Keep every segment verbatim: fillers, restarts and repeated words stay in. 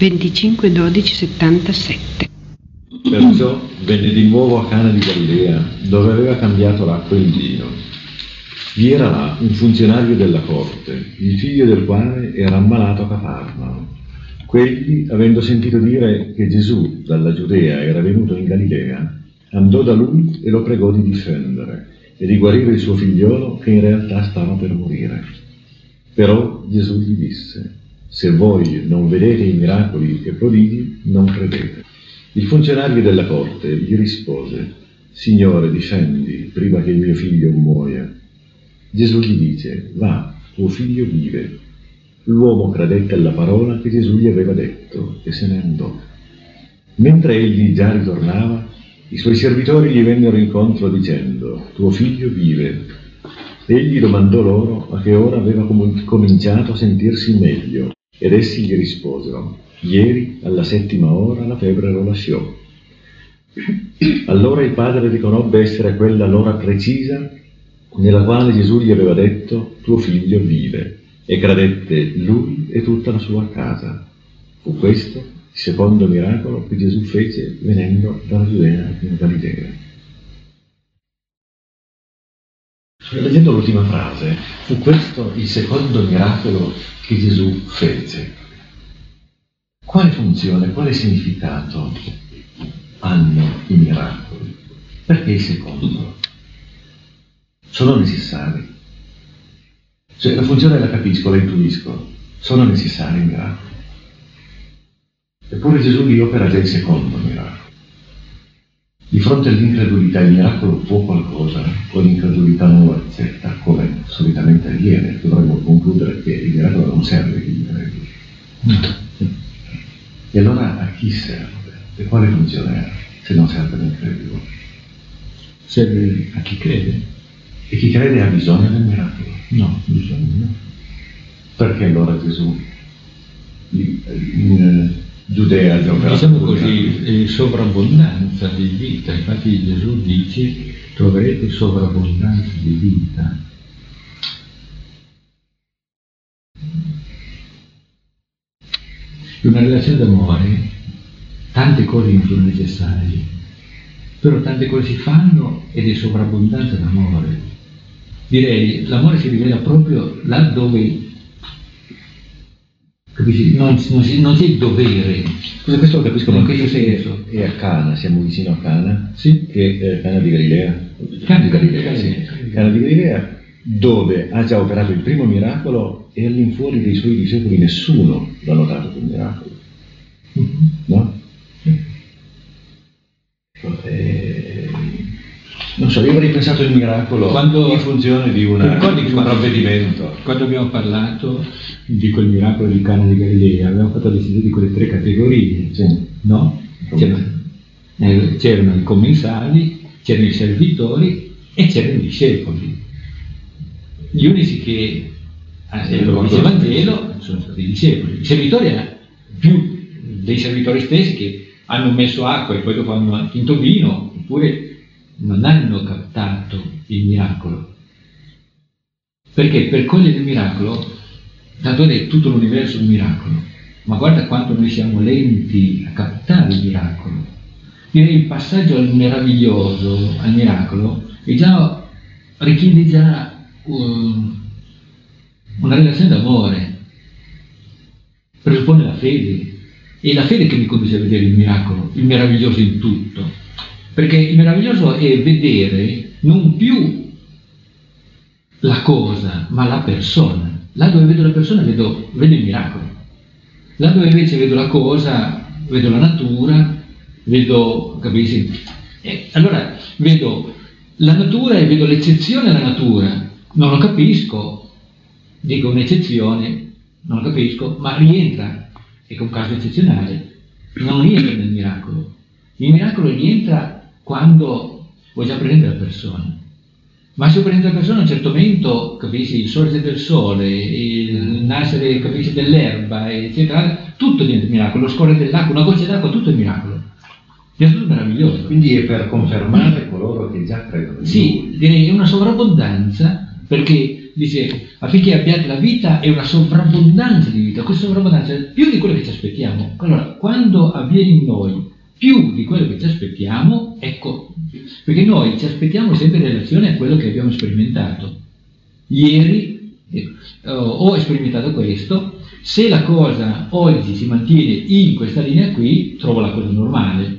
venticinque dodici settantasette. Perciò venne di nuovo a Cana di Galilea, dove aveva cambiato l'acqua in vino. Vi era là un funzionario della corte, il figlio del quale era ammalato a Cafarnao. Quegli, avendo sentito dire che Gesù dalla Giudea era venuto in Galilea, andò da lui e lo pregò di difendere e di guarire il suo figliolo che in realtà stava per morire. Però Gesù gli disse: se voi non vedete i miracoli e prodigi, non credete. Il funzionario della corte gli rispose: Signore, difendi prima che il mio figlio muoia. Gesù gli dice: va, tuo figlio vive. L'uomo credette alla parola che Gesù gli aveva detto e se ne andò. Mentre egli già ritornava, i suoi servitori gli vennero incontro dicendo: tuo figlio vive. Egli domandò loro a che ora aveva com- cominciato a sentirsi meglio, ed essi gli risposero: ieri alla settima ora la febbre lo lasciò. Allora il padre riconobbe essere quella l'ora precisa nella quale Gesù gli aveva detto: tuo figlio vive, e credette lui e tutta la sua casa. Fu questo il secondo miracolo che Gesù fece venendo dalla Giudea in Galilea. Leggendo l'ultima frase, fu questo il secondo miracolo che Gesù fece. Quale funzione, quale significato hanno i miracoli? Perché il secondo? Sono necessari. Cioè, la funzione la capisco, la intuisco. Sono necessari i miracoli. Eppure Gesù li opera già il secondo miracolo. Di fronte all'incredulità il miracolo può qualcosa, o l'incredulità non lo accetta, come solitamente avviene. Dovremmo concludere che il miracolo non serve agli increduli. No. E allora a chi serve? E quale funzione ha se non serve all'incredulo? Serve a chi crede. E chi crede ha bisogno del miracolo? No, bisogno no. Perché allora Gesù in Giudea diciamo così, sovrabbondanza di vita. Infatti Gesù dice: troverete sovrabbondanza di vita. In una relazione d'amore tante cose non sono necessarie, però tante cose si fanno ed è sovrabbondanza d'amore. Direi l'amore si rivela proprio là dove, capisci? Non, non, si, non c'è il dovere. Scusa, questo lo capisco, ma in questo senso è a Cana, siamo vicino a Cana, sì? Che è Cana di Galilea. Cana di Galilea, Galilea, sì. Cana di Galilea, dove ha già operato il primo miracolo e all'infuori dei suoi discepoli nessuno l'ha notato quel miracolo. Mm-hmm. No? Mm. E... non so, io avrei pensato il miracolo quando, in funzione di, una, quando, di un provvedimento. Quando abbiamo parlato di quel miracolo di Cana di Galilea, abbiamo fatto la distinzione di quelle tre categorie, sì. No? C'erano, eh, c'erano i commensali, c'erano i servitori e c'erano i discepoli. Gli unici che hanno visto il Vangelo sono stati i discepoli. I servitori erano più dei servitori stessi che hanno messo acqua e poi dopo hanno tinto vino, oppure non hanno captato il miracolo. Perché per cogliere il miracolo, tanto è tutto l'universo un miracolo, ma guarda quanto noi siamo lenti a captare il miracolo. Direi il passaggio al meraviglioso, al miracolo, è già, richiede già um, una relazione d'amore, presuppone la fede. È la fede che mi conduce a vedere il miracolo, il meraviglioso in tutto. Perché il meraviglioso è vedere non più la cosa, ma la persona. Là dove vedo la persona vedo, vedo il miracolo. Là dove invece vedo la cosa, vedo la natura, vedo, capisci? E allora vedo la natura e vedo l'eccezione alla natura. Non lo capisco, dico un'eccezione, non lo capisco, ma rientra. È un caso eccezionale, non rientra nel miracolo. Il miracolo rientra quando ho già presente la persona. Ma se ho presente la persona a un certo momento, capisci, il sorgere del sole, il nascere, capisci, dell'erba, eccetera, tutto diventa miracolo, lo scorrere dell'acqua, una goccia d'acqua, tutto è miracolo. È tutto meraviglioso. Quindi è per confermare coloro che già credono. Sì, direi è una sovrabbondanza, perché dice affinché abbiate la vita e una sovrabbondanza di vita, questa sovrabbondanza è più di quello che ci aspettiamo. Allora, quando avviene in noi più di quello che ci aspettiamo, ecco, perché noi ci aspettiamo sempre in relazione a quello che abbiamo sperimentato. Ieri eh, ho sperimentato questo, se la cosa oggi si mantiene in questa linea qui, trovo la cosa normale.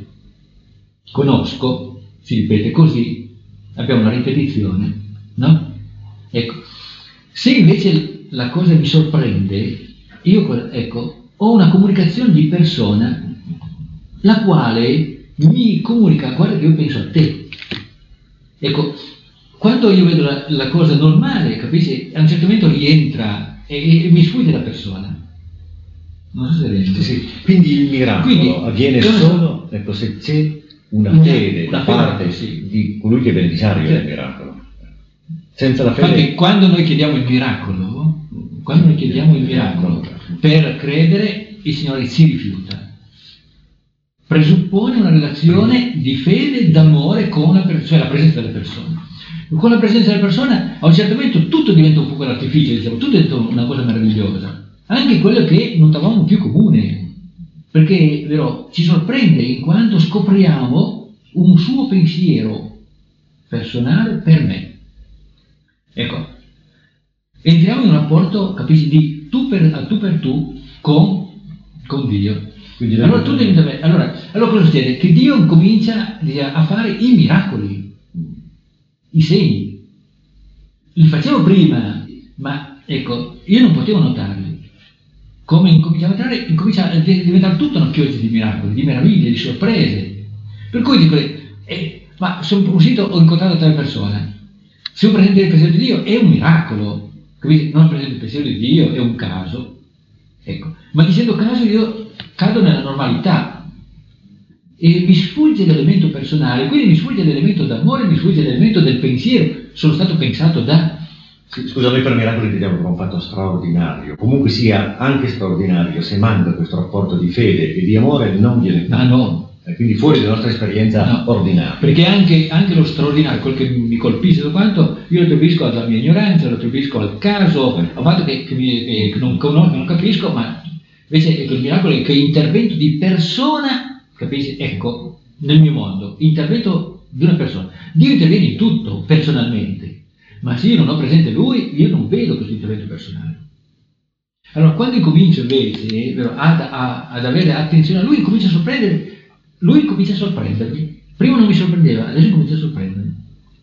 Conosco, si ripete così, abbiamo una ripetizione, no? Ecco, se invece la cosa mi sorprende, io ecco, ho una comunicazione di persona la quale mi comunica, guarda che io penso a te. Ecco, quando io vedo la, la cosa normale, capisci, a un certo momento rientra e, e mi sfugge la persona. Non so se riesco. Sì, sì. Quindi il miracolo Quindi, avviene solo ecco, se c'è una, una fede da parte sì. di colui che è beneficiario sì. del miracolo. Senza la fede... Infatti, quando noi chiediamo il miracolo, quando noi chiediamo il miracolo, per credere, il Signore si rifiuta. Presuppone una relazione di fede e d'amore con la, per- cioè la presenza della persona. Con la presenza della persona, a un certo momento tutto diventa un fuoco d'artificio, diciamo, tutto diventa una cosa meravigliosa. Anche quello che non trovavamo più comune, perché vero, ci sorprende in quanto scopriamo un suo pensiero personale per me. Ecco, entriamo in un rapporto, capisci, di tu per, a tu per tu con, con Dio. Quindi allora, tu devi, allora, allora cosa succede? Che Dio comincia a fare i miracoli, i segni. Li facevo prima, ma ecco, io non potevo notarli. Come incomincia a notare, incomincia a diventare tutta una pioggia di miracoli, di meraviglie, di sorprese. Per cui dico, eh, ma sono uscito, ho incontrato tale persona. Se io presento il pensiero di Dio è un miracolo, capite? Non presento il pensiero di Dio è un caso. Ecco, ma dicendo caso io cado nella normalità e mi sfugge l'elemento personale, quindi mi sfugge l'elemento d'amore, mi sfugge l'elemento del pensiero, sono stato pensato da... Scusa, noi per miracolo intendiamo come un fatto straordinario, comunque sia anche straordinario, se manca questo rapporto di fede e di amore non viene fatto. Ah no. E quindi fuori dalla nostra esperienza no. ordinaria. Perché anche, anche lo straordinario, quel che mi colpisce da quanto, io lo attribuisco alla mia ignoranza, lo attribuisco al caso, al fatto che, che, mi, che non conosco, non capisco, ma invece ecco, il miracolo è che intervento di persona, capisci? Ecco, nel mio mondo, intervento di una persona. Dio interviene in tutto, personalmente, ma se io non ho presente Lui, io non vedo questo intervento personale. Allora, quando incomincio invece vero, ad, a, ad avere attenzione a Lui, comincia a sorprendere, Lui comincia a sorprendermi. Prima non mi sorprendeva, adesso comincia a sorprendermi.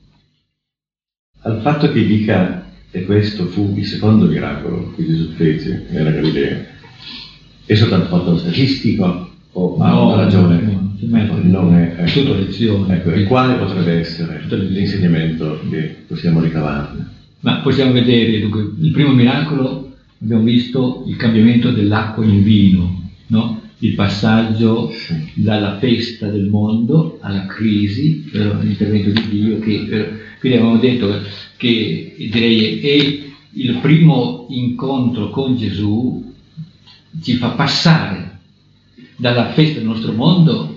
Al fatto che dica, e questo fu il secondo miracolo che Gesù fece nella Galilea, è soltanto fatto statistico o ha no, una ragione? No, no, non è, ecco, tutto lezione. Ecco, e quale potrebbe essere l'insegnamento che possiamo ricavarne? Ma possiamo vedere, dunque, il primo miracolo abbiamo visto il cambiamento dell'acqua in vino, no? Il passaggio sì. dalla festa del mondo alla crisi, l'intervento di Dio, che quindi avevamo detto che direi è il primo incontro con Gesù ci fa passare dalla festa del nostro mondo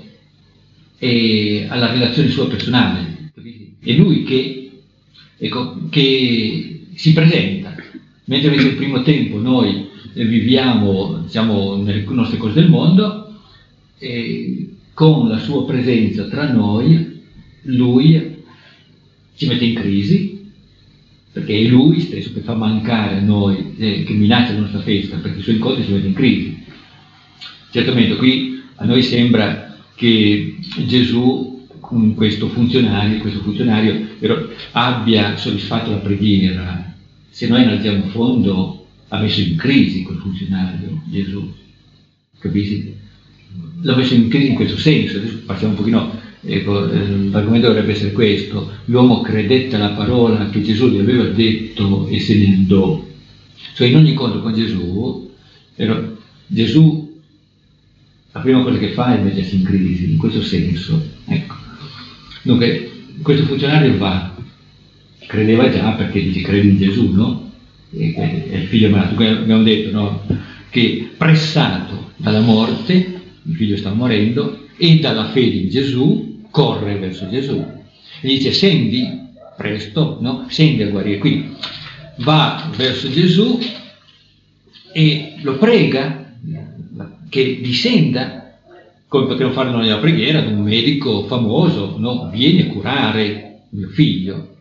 e alla relazione sua personale. È Lui che, ecco, che si presenta, mentre invece il primo tempo noi viviamo diciamo, nelle nostre cose del mondo e con la sua presenza tra noi Lui ci mette in crisi, perché è Lui stesso che fa mancare a noi, eh, che minaccia la nostra festa, perché i suoi incontri ci mette in crisi. Certamente qui a noi sembra che Gesù, con questo funzionario, questo funzionario però, abbia soddisfatto la preghiera. Se noi analizziamo a fondo, ha messo in crisi quel funzionario Gesù, capisci? L'ha messo in crisi in questo senso. Adesso passiamo un pochino. Ecco, l'argomento dovrebbe essere questo: l'uomo credette alla parola che Gesù gli aveva detto e se ne andò. Cioè in ogni incontro con Gesù, però, Gesù la prima cosa che fa è mettersi in crisi, in questo senso. Ecco. Dunque, questo funzionario va, credeva già perché dice crede in Gesù, no? E, è il figlio malato, abbiamo detto, no? Che pressato dalla morte, il figlio stava morendo, e dalla fede in Gesù corre verso Gesù e dice scendi presto, no? Scendi a guarire. Quindi va verso Gesù e lo prega che discenda, come potremmo fare noi la preghiera ad un medico famoso, no? Vieni a curare mio figlio.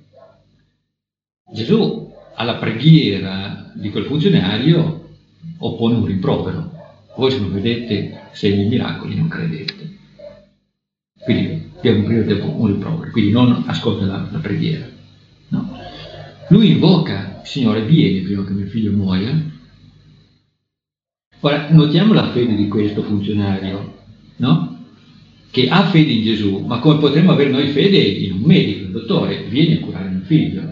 Gesù alla preghiera di quel funzionario oppone un rimprovero: voi se non vedete segni e miracoli non credete. Quindi abbiamo un primo tempo un rimprovero, quindi non ascolta la, la preghiera, no? Lui invoca: Signore, vieni prima che mio figlio muoia. Ora notiamo la fede di questo funzionario, no? Che ha fede in Gesù, ma come potremmo avere noi fede in un medico, un dottore? Vieni a curare mio figlio.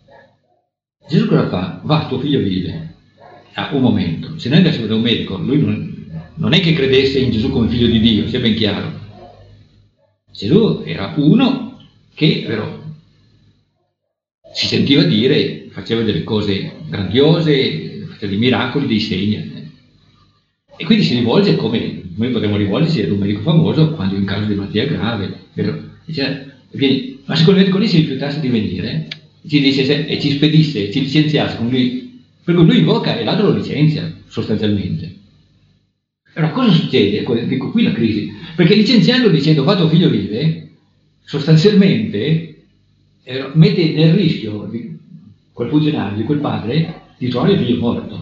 Gesù cosa fa? Va, tuo figlio vive. Ah, un momento, se noi andassimo da un medico, lui non, non è che credesse in Gesù come figlio di Dio, sia ben chiaro. Gesù era uno che però si sentiva dire, faceva delle cose grandiose, faceva dei miracoli, dei segni. E quindi si rivolge, come noi potremmo rivolgersi ad un medico famoso quando è in caso di malattia grave, vero? Dice, vieni, ma se quel medico lì si rifiutasse di venire, ci dice, se, e ci spedisse, ci licenziasse con lui, per cui lui invoca e l'altro lo licenzia, sostanzialmente. Allora cosa succede? Ecco qui la crisi, perché licenziando dicendo va tuo figlio vive, sostanzialmente eh, mette nel rischio di quel funzionario, di quel padre, di trovare il figlio morto.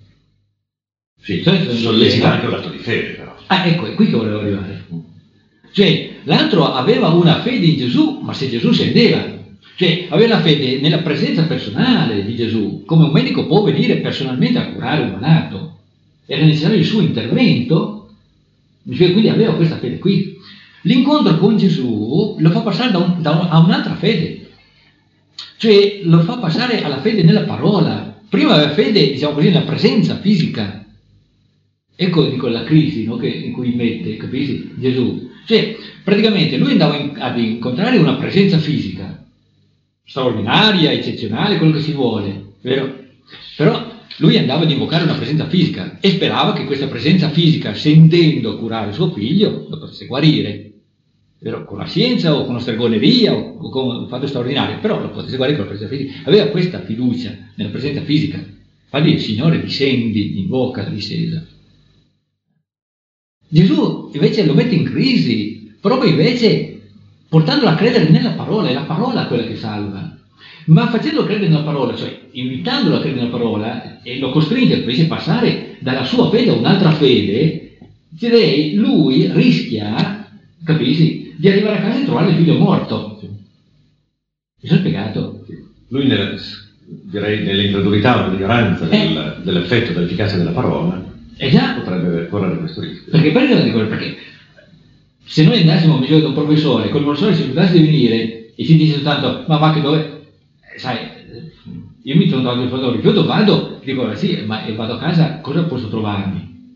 Sì, cioè, sollecita anche un atto di fede, però. Ah, ecco, è qui che volevo arrivare. Cioè, l'altro aveva una fede in Gesù, ma se Gesù scendeva, cioè aveva la fede nella presenza personale di Gesù, come un medico può venire personalmente a curare un malato, era necessario il suo intervento, quindi aveva questa fede qui. L'incontro con Gesù lo fa passare da un, da un, a un'altra fede, cioè lo fa passare alla fede nella parola. Prima aveva fede, diciamo così, nella presenza fisica. Ecco di quella crisi, no, che, in cui mette, capisci, Gesù. Cioè, praticamente lui andava in, ad incontrare una presenza fisica, straordinaria, eccezionale, quello che si vuole, vero? Però lui andava ad invocare una presenza fisica e sperava che questa presenza fisica, sentendo curare suo figlio, lo potesse guarire, vero? Con la scienza o con la stregoneria o, o con un fatto straordinario, però lo potesse guarire con la presenza fisica. Aveva questa fiducia nella presenza fisica. Infatti il Signore discendi, invoca la discesa. Gesù invece lo mette in crisi, proprio invece portandolo a credere nella parola, è la parola quella che salva. Ma facendolo credere nella parola, cioè invitandolo a credere nella parola, e lo costringe invece a passare dalla sua fede a un'altra fede, direi lui rischia, capisci, di arrivare a casa e trovare il figlio morto. Mi sono spiegato? Lui nel, direi nell'incredulità o nell'ignoranza eh. del, dell'effetto, dell'efficacia della parola, eh già. potrebbe correre questo rischio. Perché perché lo dico? Perché se noi andassimo a misura da un professore, quel professore si rifiutasse di venire e ci dice soltanto ma va che dove, eh, sai, io mi sono dato il rifiuto, vado, dico sì, ma vado a casa, cosa posso trovarmi?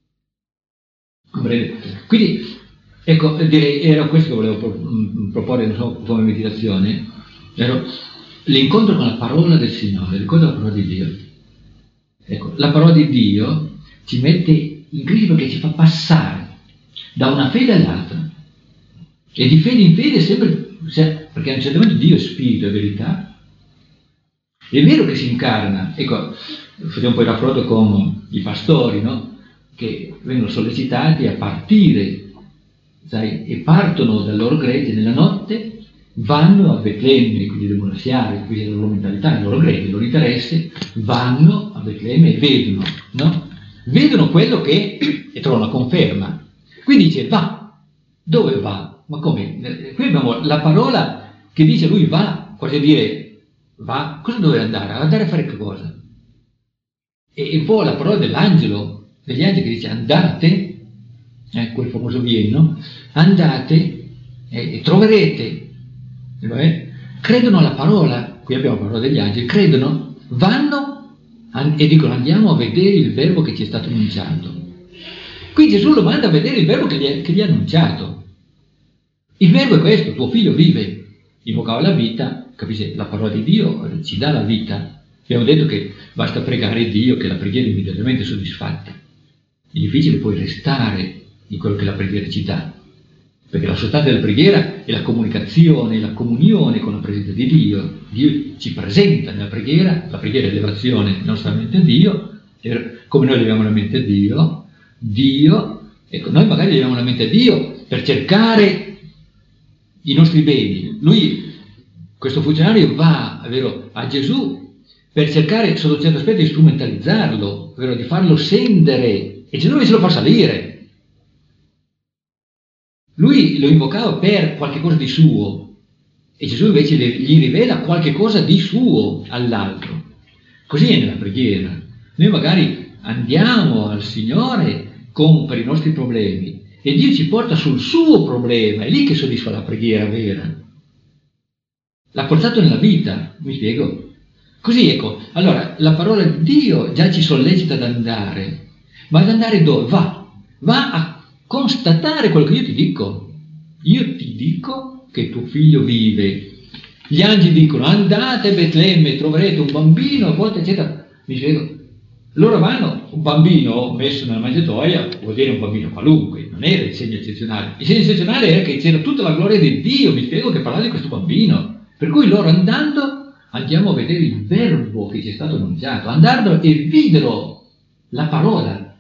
Comprende? Quindi, ecco, direi, era questo che volevo pro, proporre, non so, come meditazione, ero l'incontro con la parola del Signore, ricordo la parola di Dio. Ecco, la parola di Dio ci mette in crisi perché ci fa passare da una fede all'altra, e di fede in fede sempre, perché a un certo momento Dio è spirito e verità. È vero che si incarna, ecco, facciamo poi raffronto con i pastori, no? Che vengono sollecitati a partire, sai, e partono dal loro gregge nella notte, vanno a Betlemme, quindi devono lasciare, quindi la loro mentalità, il loro gregge, il loro interesse, vanno a Betlemme e vedono, no? Vedono quello che, e trovano la conferma. Quindi dice va, dove va? Ma come? Qui abbiamo la parola che dice lui va, quasi a dire va, cosa deve andare? Andare a fare che cosa? E, e poi la parola dell'angelo, degli angeli che dice andate, eh, quel famoso vieni, no? Andate eh, e troverete, eh? Credono alla parola, qui abbiamo la parola degli angeli, credono, vanno e dicono andiamo a vedere il verbo che ci è stato annunciato. Qui Gesù lo manda a vedere il verbo che gli, è, che gli ha annunciato. Il verbo è questo: tuo figlio vive. Invocava la vita, capisce? La parola di Dio ci dà la vita. Abbiamo detto che basta pregare Dio che la preghiera è immediatamente soddisfatta. È difficile poi restare in quello che la preghiera ci dà. perché la sostanza della preghiera è la comunicazione, la comunione con la presenza di Dio. Dio ci presenta nella preghiera, la preghiera è l'elevazione della nostra mente a Dio, come noi leviamo la mente a Dio, Dio, ecco, noi magari leviamo la mente a Dio per cercare i nostri beni. Lui, questo funzionario, va, è vero, a Gesù per cercare, sotto un certo aspetto, di strumentalizzarlo, è vero, di farlo scendere, e Gesù invece lo fa salire. Lui lo invocava per qualche cosa di suo, e Gesù invece gli rivela qualche cosa di suo all'altro. Così è nella preghiera. Noi magari andiamo al Signore con, per i nostri problemi, e Dio ci porta sul suo problema, è lì che soddisfa la preghiera vera. L'ha portato nella vita, mi spiego? Così, ecco, allora la parola di Dio già ci sollecita ad andare, ma ad andare dove? Va, va a constatare quello che io ti dico. Io ti dico che tuo figlio vive. Gli angeli dicono: andate a Betlemme, troverete un bambino, a volte eccetera. Mi spiego? Loro vanno, un bambino messo nella mangiatoia vuol dire un bambino qualunque, non era il segno eccezionale. Il segno eccezionale era che c'era tutta la gloria di Dio, mi spiego, che parlava di questo bambino. Per cui loro andando andiamo a vedere il verbo che ci è stato annunciato, andando e videro la parola.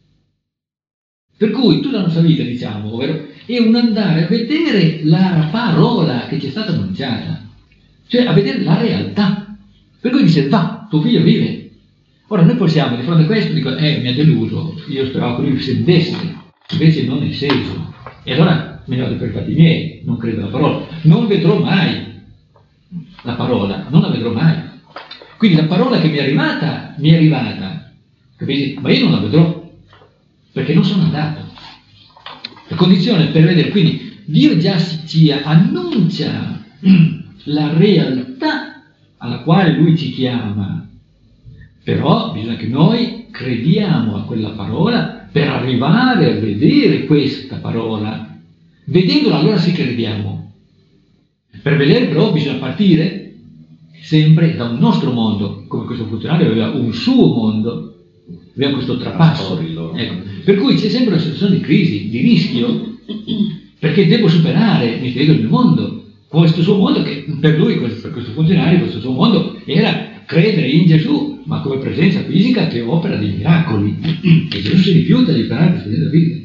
Per cui tutta la nostra vita, diciamo, ovvero, è un andare a vedere la parola che ci è stata annunciata, cioè a vedere la realtà. Per cui dice: va, tuo figlio vive. Ora noi possiamo, di fronte a questo, dico: eh, mi ha deluso, io speravo che lui scendesse, invece non è sceso. E allora me ne vado per i fatti miei, non credo alla parola, non vedrò mai la parola, non la vedrò mai. Quindi la parola che mi è arrivata, mi è arrivata, capite? Ma io non la vedrò, perché non sono andato. La condizione per vedere, quindi Dio già ci annuncia la realtà alla quale Lui ci chiama, però bisogna che noi crediamo a quella parola per arrivare a vedere questa parola. Vedendola allora sì che crediamo. Per vedere però bisogna partire sempre da un nostro mondo, come questo funzionario aveva un suo mondo, aveva questo trapasso. Ecco. Per cui c'è sempre una situazione di crisi, di rischio, perché devo superare, mi spiego, il mio mondo, questo suo mondo che per lui, per questo funzionario, questo suo mondo era credere in Gesù, ma come presenza fisica che opera dei miracoli, e Gesù si rifiuta di operare questa presenza fisica.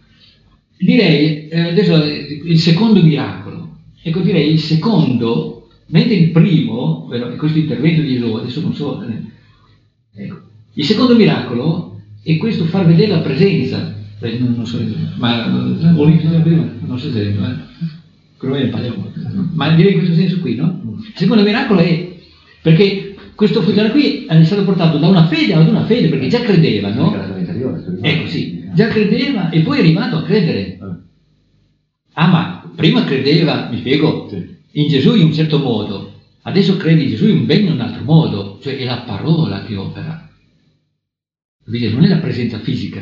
Direi, eh, adesso il secondo miracolo. Ecco, direi il secondo, mentre il primo, vero, questo intervento di Gesù, adesso non so, eh, ecco, il secondo miracolo è questo far vedere la presenza, eh, non, non so, ma ho l'impressione prima, non so se, eh, come parliamo, ma direi in questo senso qui, no? Il secondo miracolo è, perché questo funzionario qui è stato portato da una fede ad una fede, perché già credeva, no? Ecco, sì, già credeva e poi è arrivato a credere. Ah, ma prima credeva, mi spiego, in Gesù in un certo modo, adesso crede in Gesù in ben in un altro modo, cioè è la parola che opera. Quindi non è la presenza fisica.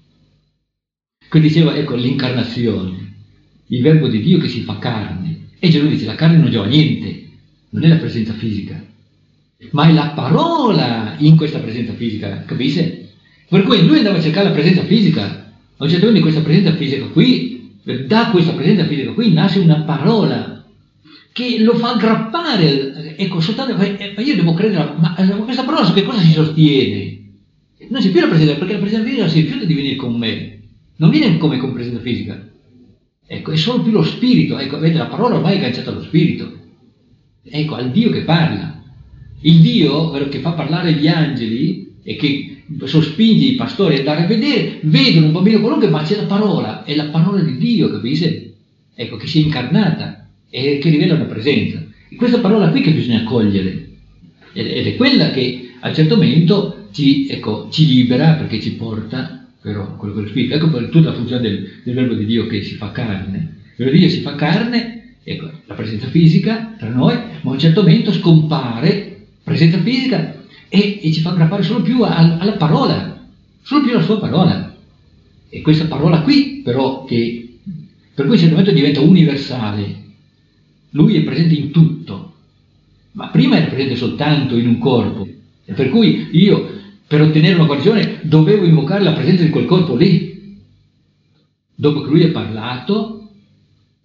Quindi diceva, ecco, l'incarnazione, il verbo di Dio che si fa carne. E Gesù dice: la carne non giova niente, non è la presenza fisica, ma è la parola in questa presenza fisica, capisce? Per cui lui andava a cercare la presenza fisica, a un certo punto di questa presenza fisica qui, da questa presenza fisica qui nasce una parola che lo fa aggrappare, ecco, soltanto, ma io devo credere, ma questa parola su che cosa si sostiene? Non c'è più la presenza, perché la presenza fisica si rifiuta di venire con me, non viene come con presenza fisica, ecco, è solo più lo spirito, ecco, vedete, la parola ormai è agganciata allo spirito, ecco, al Dio che parla, il Dio che fa parlare gli angeli e che sospinge i pastori ad andare a vedere, vedono un bambino qualunque, ma c'è la parola, è la parola di Dio, capisce? Ecco, che si è incarnata e che rivela una presenza. E questa parola qui che bisogna cogliere, ed è quella che a un certo momento ci, ecco, ci libera, perché ci porta, però, quello che lo spirito. Ecco per tutta la funzione del, del verbo di Dio che si fa carne. Il verbo di Dio si fa carne, ecco, la presenza fisica tra noi, ma a un certo momento scompare, presenza fisica, E, e ci fa aggrappare solo più a, alla parola, solo più alla sua parola. E questa parola qui, però, che per cui in certo momento diventa universale. Lui è presente in tutto, ma prima era presente soltanto in un corpo. E per cui io, per ottenere una guarigione, dovevo invocare la presenza di quel corpo lì. Dopo che lui ha parlato,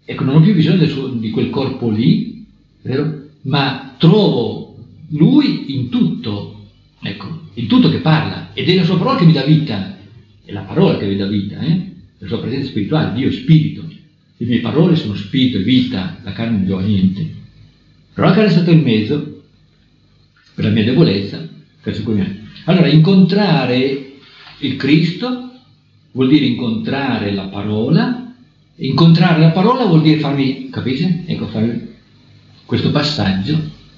ecco, non ho più bisogno del suo, di quel corpo lì, vero? Ma trovo lui in tutto, ecco, in tutto che parla, ed è la sua parola che mi dà vita, è la parola che mi dà vita, eh? La sua presenza spirituale, Dio è spirito, le mie parole sono spirito e vita, la carne non giova niente. Però la carne è stata in mezzo, per la mia debolezza, verso cui mi... Allora, incontrare il Cristo vuol dire incontrare la parola, incontrare la parola vuol dire farmi, capisce? Ecco, fare questo passaggio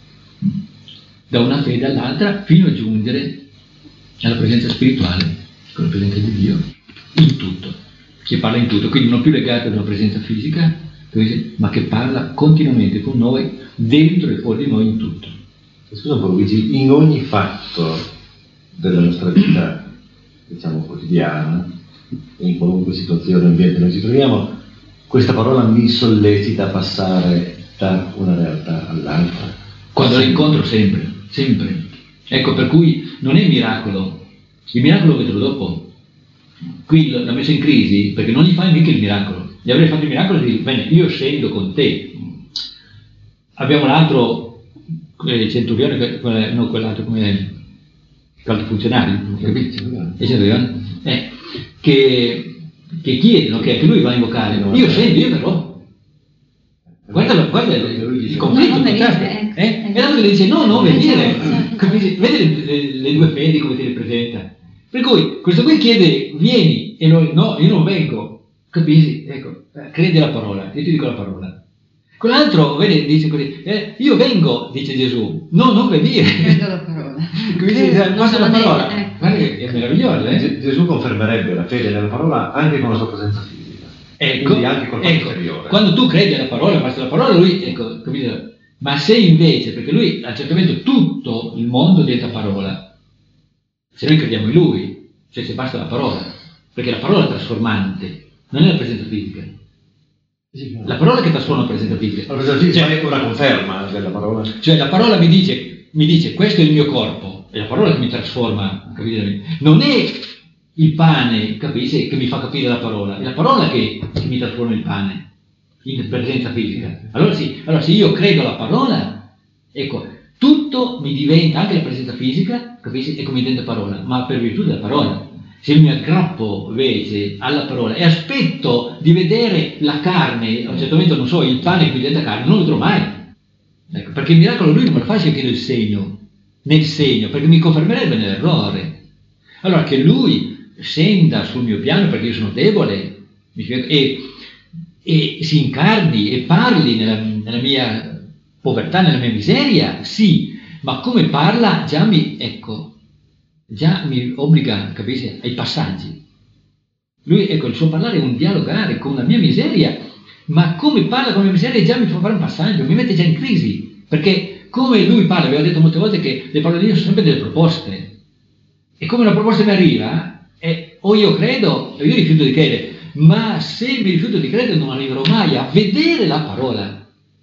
da una fede all'altra fino a giungere alla presenza spirituale, con la presenza di Dio, in tutto. Che parla in tutto, quindi non più legato ad una presenza fisica, capisce? Ma che parla continuamente con noi, dentro e fuori di noi, in tutto. Scusa un po' Luigi, in ogni fatto della nostra vita, diciamo quotidiana, in qualunque situazione o ambiente noi ci troviamo, questa parola mi sollecita a passare da una realtà all'altra. Quando la incontro sempre, sempre. Ecco, per cui non è miracolo, il miracolo lo vedrò dopo. Qui l'ha messo in crisi perché non gli fai mica il miracolo. Gli avrei fatto il miracolo di dire, bene, io scendo con te. Abbiamo l'altro eh, centurione, quel, no, quell'altro come quell'altro funzionario, capito? Il centurione, eh, che, che chiedono che anche lui va a invocare. No, io scendo, io verrò. Guarda, guarda il, il conflitto, no, certo, eh? E l'altro le dice no, no, venire. Vedi le, le, le due fedi come ti le presenta. Per cui questo qui chiede vieni e noi no, io non vengo, capisci? Ecco, credi alla parola, io ti dico la parola. Quell'altro vedi, dice così, eh, io vengo, dice Gesù, no, non venire. Credo alla parola. Quindi passa la parola. Eh. Guarda che è meraviglioso, eh? Gesù confermerebbe la fede nella parola anche con la sua presenza fisica. Ecco, quindi anche col fatto ecco, esteriore. Quando tu credi alla parola, basta la parola, lui, ecco, capito? Ma se invece, perché lui a un certo momento tutto il mondo diventa parola. Se noi crediamo in lui, cioè se basta la parola, perché la parola è trasformante, non è la presenza fisica. La parola che trasforma la presenza fisica. La presenza fisica cioè, è una conferma della parola. Cioè la parola mi dice, mi dice questo è il mio corpo, è la parola che mi trasforma, capite? Non è il pane, capisci, che mi fa capire la parola, è la parola che, che mi trasforma il pane in presenza fisica. Allora sì, allora se io credo alla parola, ecco, tutto mi diventa, anche la presenza fisica, capisci, ecco, mi diventa parola, ma per virtù della parola. Se mi aggrappo invece alla parola e aspetto di vedere la carne, a un certo momento non so, il pane che diventa carne, non lo vedrò mai. Ecco, perché il miracolo lui non me lo fa se io chiedo il segno, nel segno, perché mi confermerebbe nell'errore. Allora che lui scenda sul mio piano perché io sono debole e, e si incarni e parli nella, nella mia povertà, nella mia miseria, sì, ma come parla già mi, ecco, già mi obbliga, capisci, ai passaggi. Lui, ecco, il suo parlare è un dialogare con la mia miseria, ma come parla con la mia miseria già mi fa fare un passaggio, mi mette già in crisi, perché come lui parla, abbiamo detto molte volte che le parole di Dio sono sempre delle proposte, e come una proposta mi arriva, eh, o io credo, o io rifiuto di credere, ma se mi rifiuto di credere non arriverò mai a vedere la parola.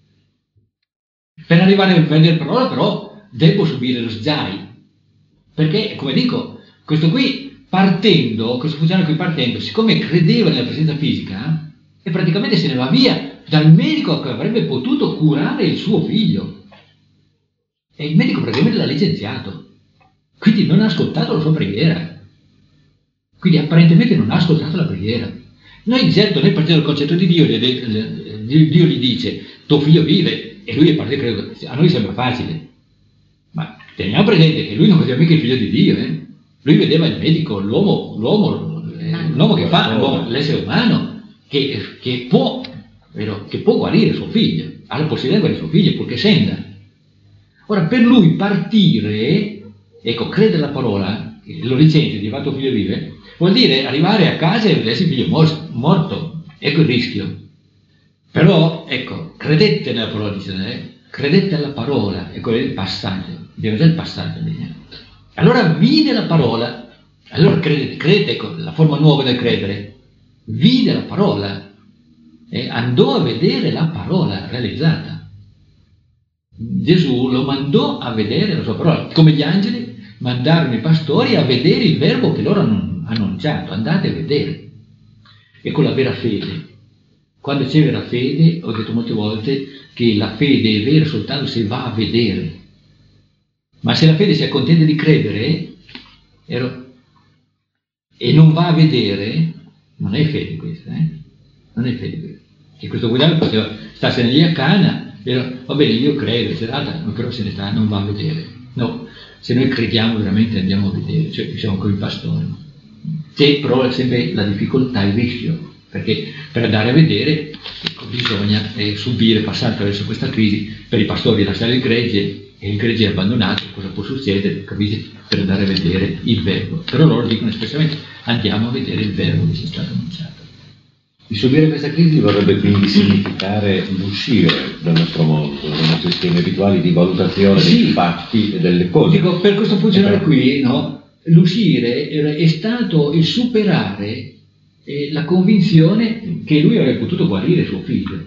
Per arrivare a vedere la parola però devo subire lo sgiai, perché come dico, questo qui partendo, questo funzionario qui partendo, siccome credeva nella presenza fisica, eh, e praticamente se ne va via dal medico che avrebbe potuto curare il suo figlio, e il medico praticamente l'ha licenziato, quindi non ha ascoltato la sua preghiera, quindi apparentemente non ha ascoltato la preghiera. Noi certo, noi partiamo dal concetto di Dio, Dio gli dice tuo figlio vive, e lui è partito, credo, a noi sembra facile, ma teniamo presente che lui non vedeva mica il figlio di Dio, eh? Lui vedeva il medico, l'uomo, l'uomo, eh, l'uomo che fa, l'uomo, l'essere umano, che, che, può, vero, che può guarire suo figlio, ha la possibilità di guarire suo figlio purché scenda. Ora, per lui partire, ecco, credere alla parola, lo licenzia, è diventato figlio vive, vuol dire arrivare a casa e vedersi il figlio morto, ecco il rischio. Però, ecco, credette nella parola, dice, eh? Credette alla parola, ecco il passaggio, abbiamo già il passaggio. Allora vide la parola, allora credete, credete, ecco, la forma nuova del credere, vide la parola, e andò a vedere la parola realizzata. Gesù lo mandò a vedere la sua parola, come gli angeli mandarono i pastori a vedere il verbo che loro hanno annunciato, andate a vedere. Ecco la vera fede. quando c'è vera fede, ho detto molte volte che la fede è vera soltanto se va a vedere. Ma se la fede si accontenta di credere ero, e non va a vedere, non è fede questa, eh? Non è fede questa. Che questo guidato poteva starsene lì a Cana, e, va bene, io credo, però se ne sta, non va a vedere. No, se noi crediamo veramente andiamo a vedere, cioè siamo come i pastori. C'è però sempre la difficoltà, il rischio, perché per andare a vedere ecco, bisogna eh, subire, passare attraverso questa crisi. Per i pastori lasciare il gregge, e il gregge è abbandonato, cosa può succedere? Capisci? Per andare a vedere il verbo. Però loro dicono espressamente andiamo a vedere il verbo che ci è stato annunciato. Di subire questa crisi vorrebbe quindi significare l'uscire dal nostro mondo, dai nostri schemi abituali di valutazione Sì. dei fatti e delle cose. Dico, per questo funzionare Ecco. qui, no? L'uscire è stato il superare eh, la convinzione che lui avrebbe potuto guarire suo figlio,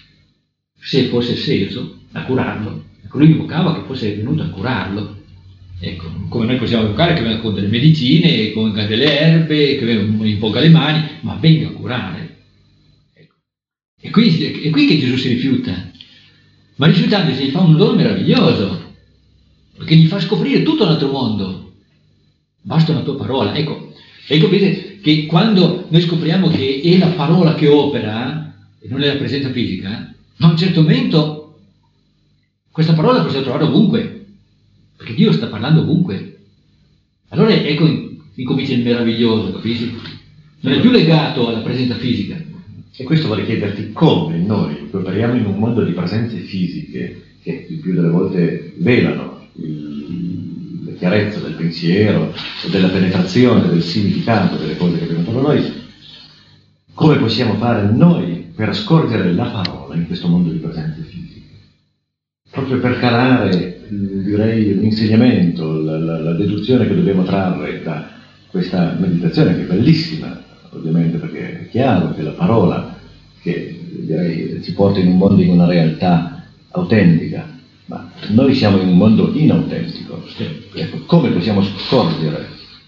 se fosse sceso a curarlo. Ecco, lui invocava che fosse venuto a curarlo. Ecco, come noi possiamo invocare che venga con delle medicine, con delle erbe, che venga, imponga le mani, ma venga a curare. Ecco. E qui, è qui che Gesù si rifiuta, ma rifiutandosi gli fa un dono meraviglioso, perché gli fa scoprire tutto un altro mondo. Basta una tua parola. Ecco, ecco che quando noi scopriamo che è la parola che opera, e non è la presenza fisica, ma a un certo momento questa parola la possiamo trovare ovunque, perché Dio sta parlando ovunque. Allora ecco, incomincia il meraviglioso, capisci? Non è più legato alla presenza fisica. E questo vorrei chiederti come noi, che operiamo in un mondo di presenze fisiche che il più delle volte velano il, la chiarezza del pensiero o della penetrazione del significato delle cose che abbiamo attorno a noi, come possiamo fare noi per scorgere la parola in questo mondo di presenze fisiche? Proprio per calare, direi, l'insegnamento, la, la, la deduzione che dobbiamo trarre da questa meditazione, che è bellissima, ovviamente, perché è chiaro che la parola, che direi ci porta in un mondo, in una realtà autentica, ma noi siamo in un mondo inautentico. Ecco, come possiamo scorgere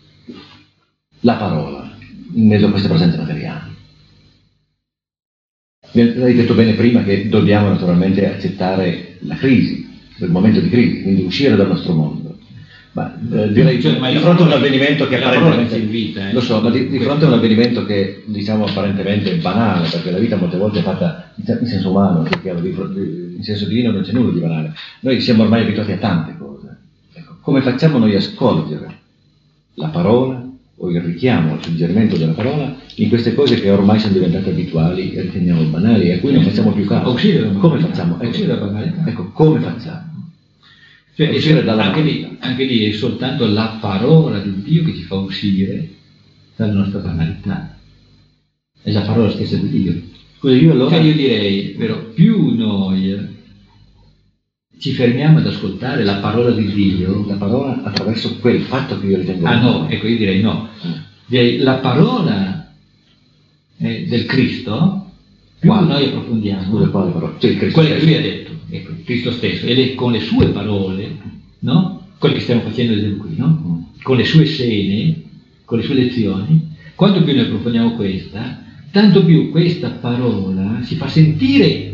la parola in mezzo a queste presenze materiali? Hai detto bene prima che dobbiamo naturalmente accettare la crisi, il momento di crisi, quindi uscire dal nostro mondo. Ma eh, direi cioè, ma di fronte a un avvenimento che la parola apparentemente ci invita, eh. lo so, ma di, di fronte a un avvenimento che diciamo apparentemente banale, perché la vita molte volte è fatta in senso umano, in senso divino non c'è nulla di banale. Noi siamo ormai abituati a tante cose. Ecco, come facciamo noi a scorgere la parola o il richiamo, il suggerimento della parola in queste cose che ormai sono diventate abituali e riteniamo banali e a cui non facciamo più caso? Come facciamo? Ecco, ecco, come facciamo? Cioè, uscire dalla anche, lì, anche lì è soltanto la parola di Dio che ci fa uscire dalla nostra banalità. È la parola stessa di Dio. Scusa, io allora... Cioè io direi, però, più noi ci fermiamo ad ascoltare la parola di Dio, la parola attraverso quel fatto che io ritengo. Ah no, ecco, io direi no. Direi la parola eh, del Cristo, più quale? Noi approfondiamo. Scusa, quale parola? Cioè, il Cristo quelle che stesso. lui ha detto, ecco, il Cristo stesso, e le, con le sue parole, no? Quello che stiamo facendo ad esempio qui, no? Con le sue scene, con le sue lezioni, quanto più noi approfondiamo questa, tanto più questa parola si fa sentire,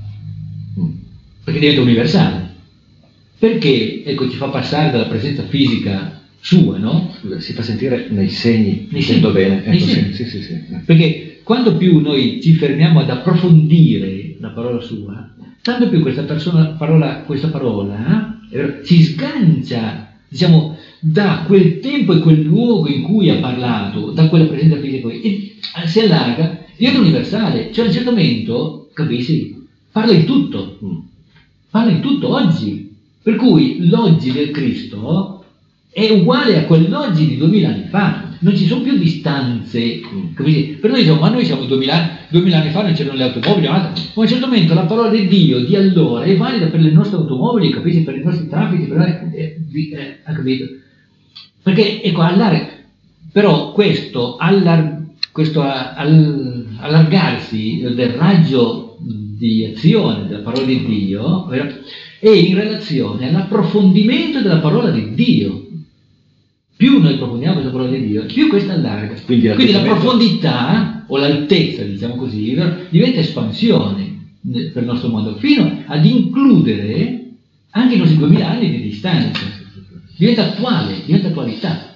perché diventa universale. Perché, ecco, ci fa passare dalla presenza fisica sua, no? Si fa sentire nei segni, nei sento segni, bene. nei Ecco, segni. sì, sì, sì. Perché quanto più noi ci fermiamo ad approfondire la parola sua, tanto più questa, persona, parola, questa parola eh, ci sgancia, diciamo, da quel tempo e quel luogo in cui ha parlato, da quella presenza fisica, e si allarga, diventa universale. Cioè a un certo momento, capisci, parla in tutto, parla in tutto oggi. Per cui l'oggi del Cristo è uguale a quell'oggi di duemila anni fa, non ci sono più distanze, capisci? Per noi diciamo, ma noi siamo duemila, duemila anni fa, non c'erano le automobili, ma a un certo momento la parola di Dio di allora è valida per le nostre automobili, capisci? Per i nostri traffici, per eh, eh, ha capito? Perché ecco, allarga, però questo, allar, questo all, allargarsi del raggio di azione della parola di Dio è in relazione all'approfondimento della parola di Dio. Più noi approfondiamo questa parola di Dio, più questa allarga. Quindi, Quindi la profondità o l'altezza, diciamo così, diventa espansione per il nostro mondo, fino ad includere anche i nostri duemila anni di distanza. Diventa attuale, diventa attualità.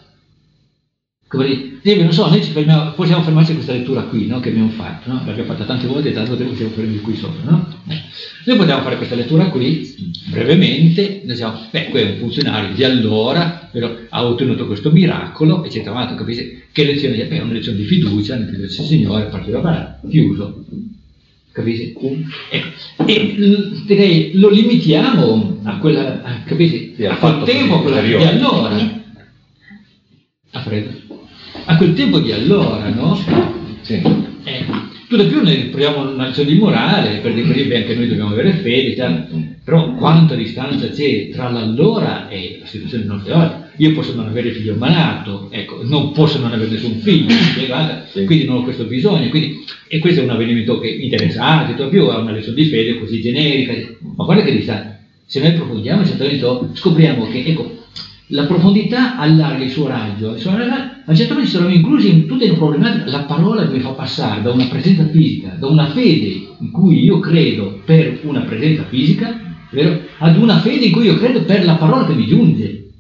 Non so, noi ci fermiamo, possiamo fermarci a questa lettura qui, no? Che abbiamo fatto, no? L'abbiamo fatta tante volte e tanto tempo siamo fermi qui sopra, no? Noi possiamo fare questa lettura qui brevemente. Noi diciamo, beh, qui è un funzionario di allora, però ha ottenuto questo miracolo, eccetera, ma capisci che lezione è? Beh, è una lezione di fiducia nel figlio del Signore, parte da parlare, chiuso. Capisci? Ecco. E direi lo limitiamo a quella, a, capisci? Sì, a quel tempo, a quella di allora. A freddo. A quel tempo di allora, no? Sì. Eh, tutto più noi proviamo una lezione di morale, per dire così, anche noi dobbiamo avere fede, cioè, però quanta distanza c'è tra l'allora e la situazione di nostre oggi. Io posso non avere figlio malato, ecco, non posso non avere nessun figlio, sì. Quindi non ho questo bisogno, quindi, e questo è un avvenimento che interessante, tutto più, è una lezione di fede così generica, ma guarda che distanza, se noi approfondiamo certamente scopriamo che, ecco, la profondità allarga il suo raggio, il suo raggio, a un certo punto ci troviamo inclusi in tutte le problematiche, la parola che mi fa passare da una presenza fisica, da una fede in cui io credo per una presenza fisica, vero? Ad una fede in cui io credo per la parola che mi giunge,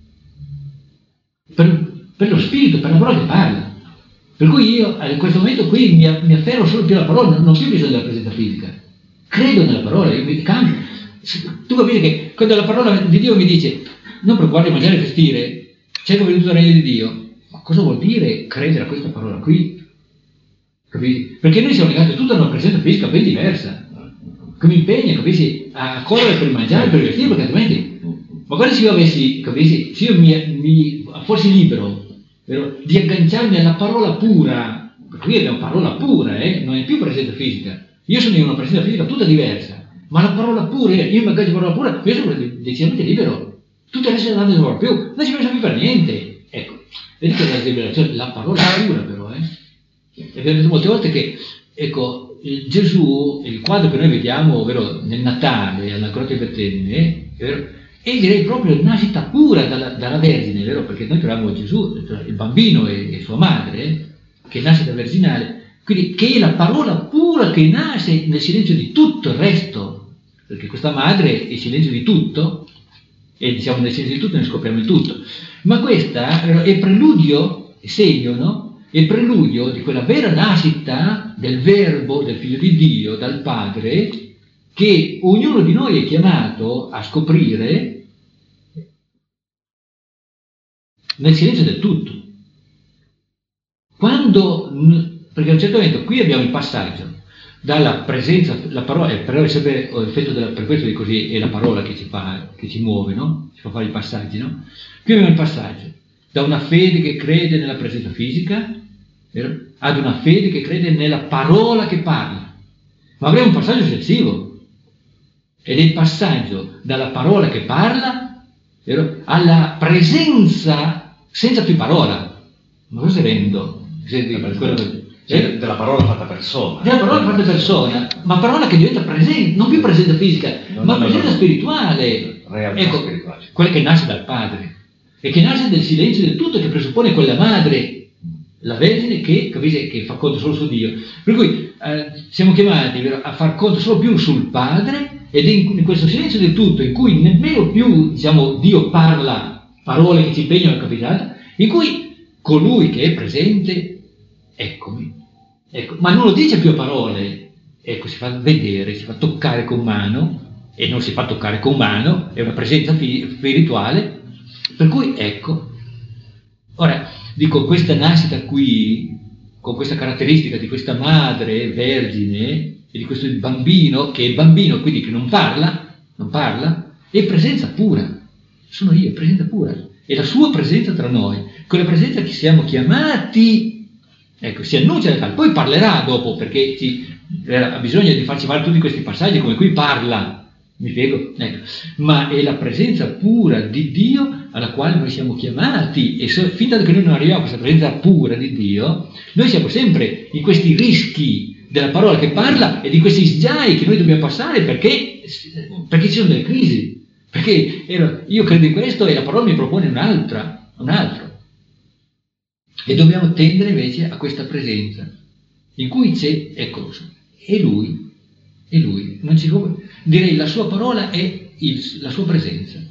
per, per lo spirito, per la parola che parla. Per cui io in questo momento qui mi, mi afferro solo più alla parola, non ho più bisogno della presenza fisica, credo nella parola, io mi cambio. Tu capisci che quando la parola di Dio mi dice non preoccuparti di mangiare e vestire, cerca venuto il regno di Dio. Ma cosa vuol dire credere a questa parola qui? Capite? Perché noi siamo legati tutto a una presenza fisica ben diversa, che mi impegna, capisci, a correre per mangiare, per vestire, perché altrimenti, magari se io avessi, capisci, se io mi, mi fossi libero, vero, di agganciarmi alla parola pura, perché qui abbiamo parola pura, eh, non è più presenza fisica. Io sono in una presenza fisica tutta diversa, ma la parola pura, io mi aggancio alla parola pura, io sono decisamente libero. Tutto il resto non ne più, non ci pensa più per niente. Ecco, vedete la rivelazione, la parola pura però, eh. E abbiamo detto molte volte che, ecco, il Gesù, il quadro che noi vediamo, ovvero nel Natale, alla grotta di Betlemme, eh, è direi proprio nascita pura dalla, dalla Vergine, vero? Perché noi troviamo Gesù, il bambino e, e sua madre, eh, che nasce da virginale, quindi che è la parola pura che nasce nel silenzio di tutto il resto, perché questa madre è il silenzio di tutto, e diciamo nel silenzio di tutto ne scopriamo il tutto, ma questa è preludio, segno, no? È preludio di quella vera nascita del verbo, del figlio di Dio, dal Padre, che ognuno di noi è chiamato a scoprire nel silenzio del tutto. Quando, perché a un certo momento qui abbiamo il passaggio dalla presenza, la parola, però è sempre effetto della, per questo di così è la parola che ci fa, che ci muove, no? Ci fa fare i passaggi, no? Qui abbiamo il passaggio da una fede che crede nella presenza fisica, vero? Ad una fede che crede nella parola che parla. Ma avremo un passaggio successivo, ed è il passaggio dalla parola che parla, vero? Alla presenza senza più parola. Ma cosa rendo? Cioè, della parola fatta persona. Della parola fatta persona, ma parola che diventa presente, non più presenza fisica, non ma presenza no, no, spirituale. Realtà ecco, spirituale. Quella che nasce dal Padre e che nasce del silenzio del tutto, che presuppone quella madre, la Vergine, che, capite, che fa conto solo su Dio. Per cui eh, siamo chiamati a far conto solo più sul Padre, ed è in, in questo silenzio del tutto, in cui nemmeno più, diciamo, Dio parla parole che ci impegnano a capitare, in cui colui che è presente, eccomi. Ecco, ma non lo dice più a parole, ecco, si fa vedere, si fa toccare con mano, e non si fa toccare con mano, è una presenza spirituale, per cui ecco. Ora, dico, questa nascita qui, con questa caratteristica di questa madre vergine e di questo bambino, che è bambino, quindi che non parla, non parla, è presenza pura, sono io, presenza pura, è la sua presenza tra noi, quella presenza che siamo chiamati. Ecco, si annuncia, poi parlerà dopo, perché ci, ha bisogno di farci fare tutti questi passaggi, come qui parla, mi spiego? Ecco. Ma è la presenza pura di Dio alla quale noi siamo chiamati, e se, fin da che noi non arriviamo a questa presenza pura di Dio, noi siamo sempre in questi rischi della parola che parla e di questi sgiai che noi dobbiamo passare, perché, perché ci sono delle crisi, perché io credo in questo e la parola mi propone un'altra, un altro. E dobbiamo tendere invece a questa presenza, in cui c'è, ecco, è lui, è lui, non ci, direi la sua parola è il, la sua presenza,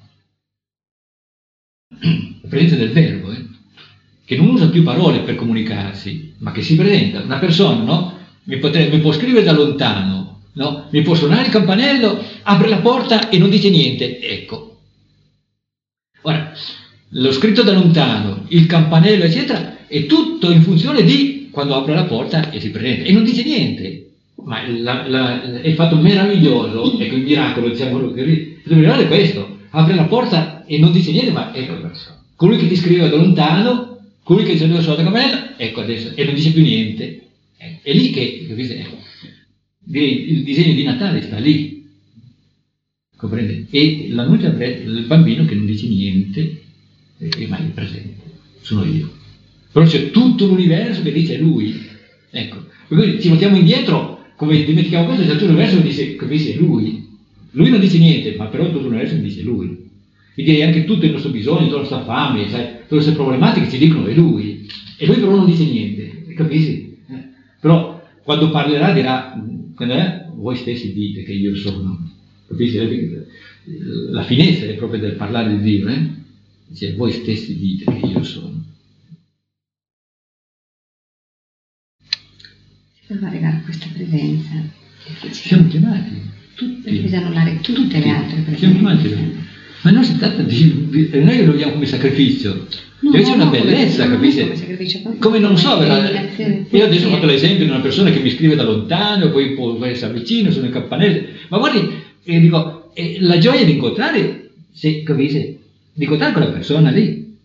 la presenza del verbo, eh, che non usa più parole per comunicarsi, ma che si presenta. Una persona, no? Mi, potrebbe, mi può scrivere da lontano, no? Mi può suonare il campanello, apre la porta e non dice niente, ecco. Ora, l'ho scritto da lontano, il campanello, eccetera, è tutto in funzione di quando apre la porta e si presenta, e non dice niente. Ma la, la, è fatto meraviglioso, ecco il miracolo, diciamo, il miracolo è questo, apre la porta e non dice niente, ma ecco, colui che ti scriveva da lontano, colui che diceva sulla campanella, ecco adesso, e non dice più niente. È lì che, ecco, il disegno di Natale sta lì, comprende? E l'annuncio il bambino che non dice niente, e mai presente, sono io. Però c'è tutto l'universo che dice lui, ecco. Per cui ci mettiamo indietro, come dimentichiamo questo, c'è tutto l'universo che dice, che dice lui. Lui non dice niente, ma però tutto l'universo dice lui. Quindi anche tutto il nostro bisogno, tutta la nostra fame, sai, tutte le nostre problematiche ci dicono è lui. E lui però non dice niente, capisci? Eh? Però quando parlerà dirà, eh, voi stessi dite che io sono. Capisci? La finezza è proprio del parlare di Dio, eh? Dice, voi stessi dite che io sono. Si può arrivare a questa presenza. Siamo chiamati, tutti. Bisogna annullare tutte tutti. Le altre presenze. Siamo chiamati. Ma non si tratta di, di non è che lo vediamo come sacrificio, no, deve essere no, una bellezza, come, capisci? Come, come non so, io adesso ho fatto l'esempio di una persona che mi scrive da lontano, poi può essere vicino, sono i campanelli, ma guardi, eh, dico, eh, la gioia di incontrare, se, capisci, di incontrare quella persona lì.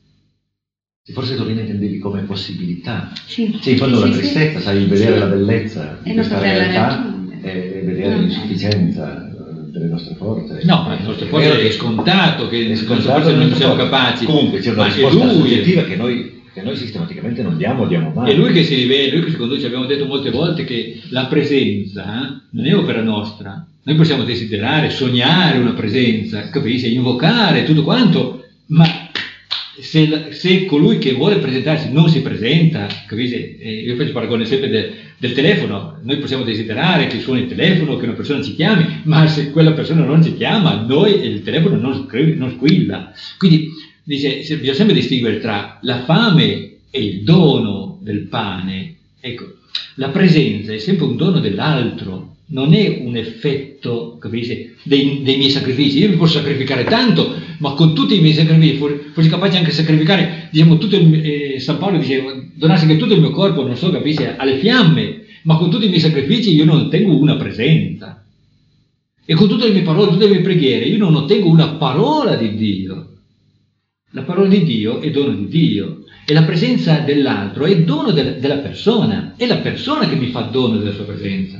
Forse tu la intendevi come possibilità, sì, sì, in fondo sì, la tristezza, sì, sai, vedere sì. la bellezza di questa realtà e vedere no, l'insufficienza delle nostre forze. No, ma le nostre forze è, è scontato che è scontato non siamo capaci. Comunque c'è una ma risposta soggettiva che noi, che noi sistematicamente non diamo, diamo mai. È lui che si rivela, lui che si conduce. Abbiamo detto molte volte che la presenza eh, non è opera nostra. Noi possiamo desiderare, sognare una presenza, capisci? Invocare tutto quanto, ma se, se colui che vuole presentarsi non si presenta, capisci? Eh, io faccio paragone sempre del, del telefono. Noi possiamo desiderare che suoni il telefono, che una persona ci chiami, ma se quella persona non ci chiama, noi il telefono non, non squilla. Quindi dice, bisogna sempre distinguere tra la fame e il dono del pane. Ecco, la presenza è sempre un dono dell'altro, non è un effetto, capisci, dei, dei miei sacrifici. Io mi posso sacrificare tanto, ma con tutti i miei sacrifici fossi capace anche di sacrificare, diciamo, tutto il, eh, San Paolo diceva, donassi anche tutto il mio corpo, non so, capisci, alle fiamme, ma con tutti i miei sacrifici io non ottengo una presenza. E con tutte le mie parole, tutte le mie preghiere, io non ottengo una parola di Dio. La parola di Dio è dono di Dio, e la presenza dell'altro è dono de- della persona, è la persona che mi fa dono della sua presenza.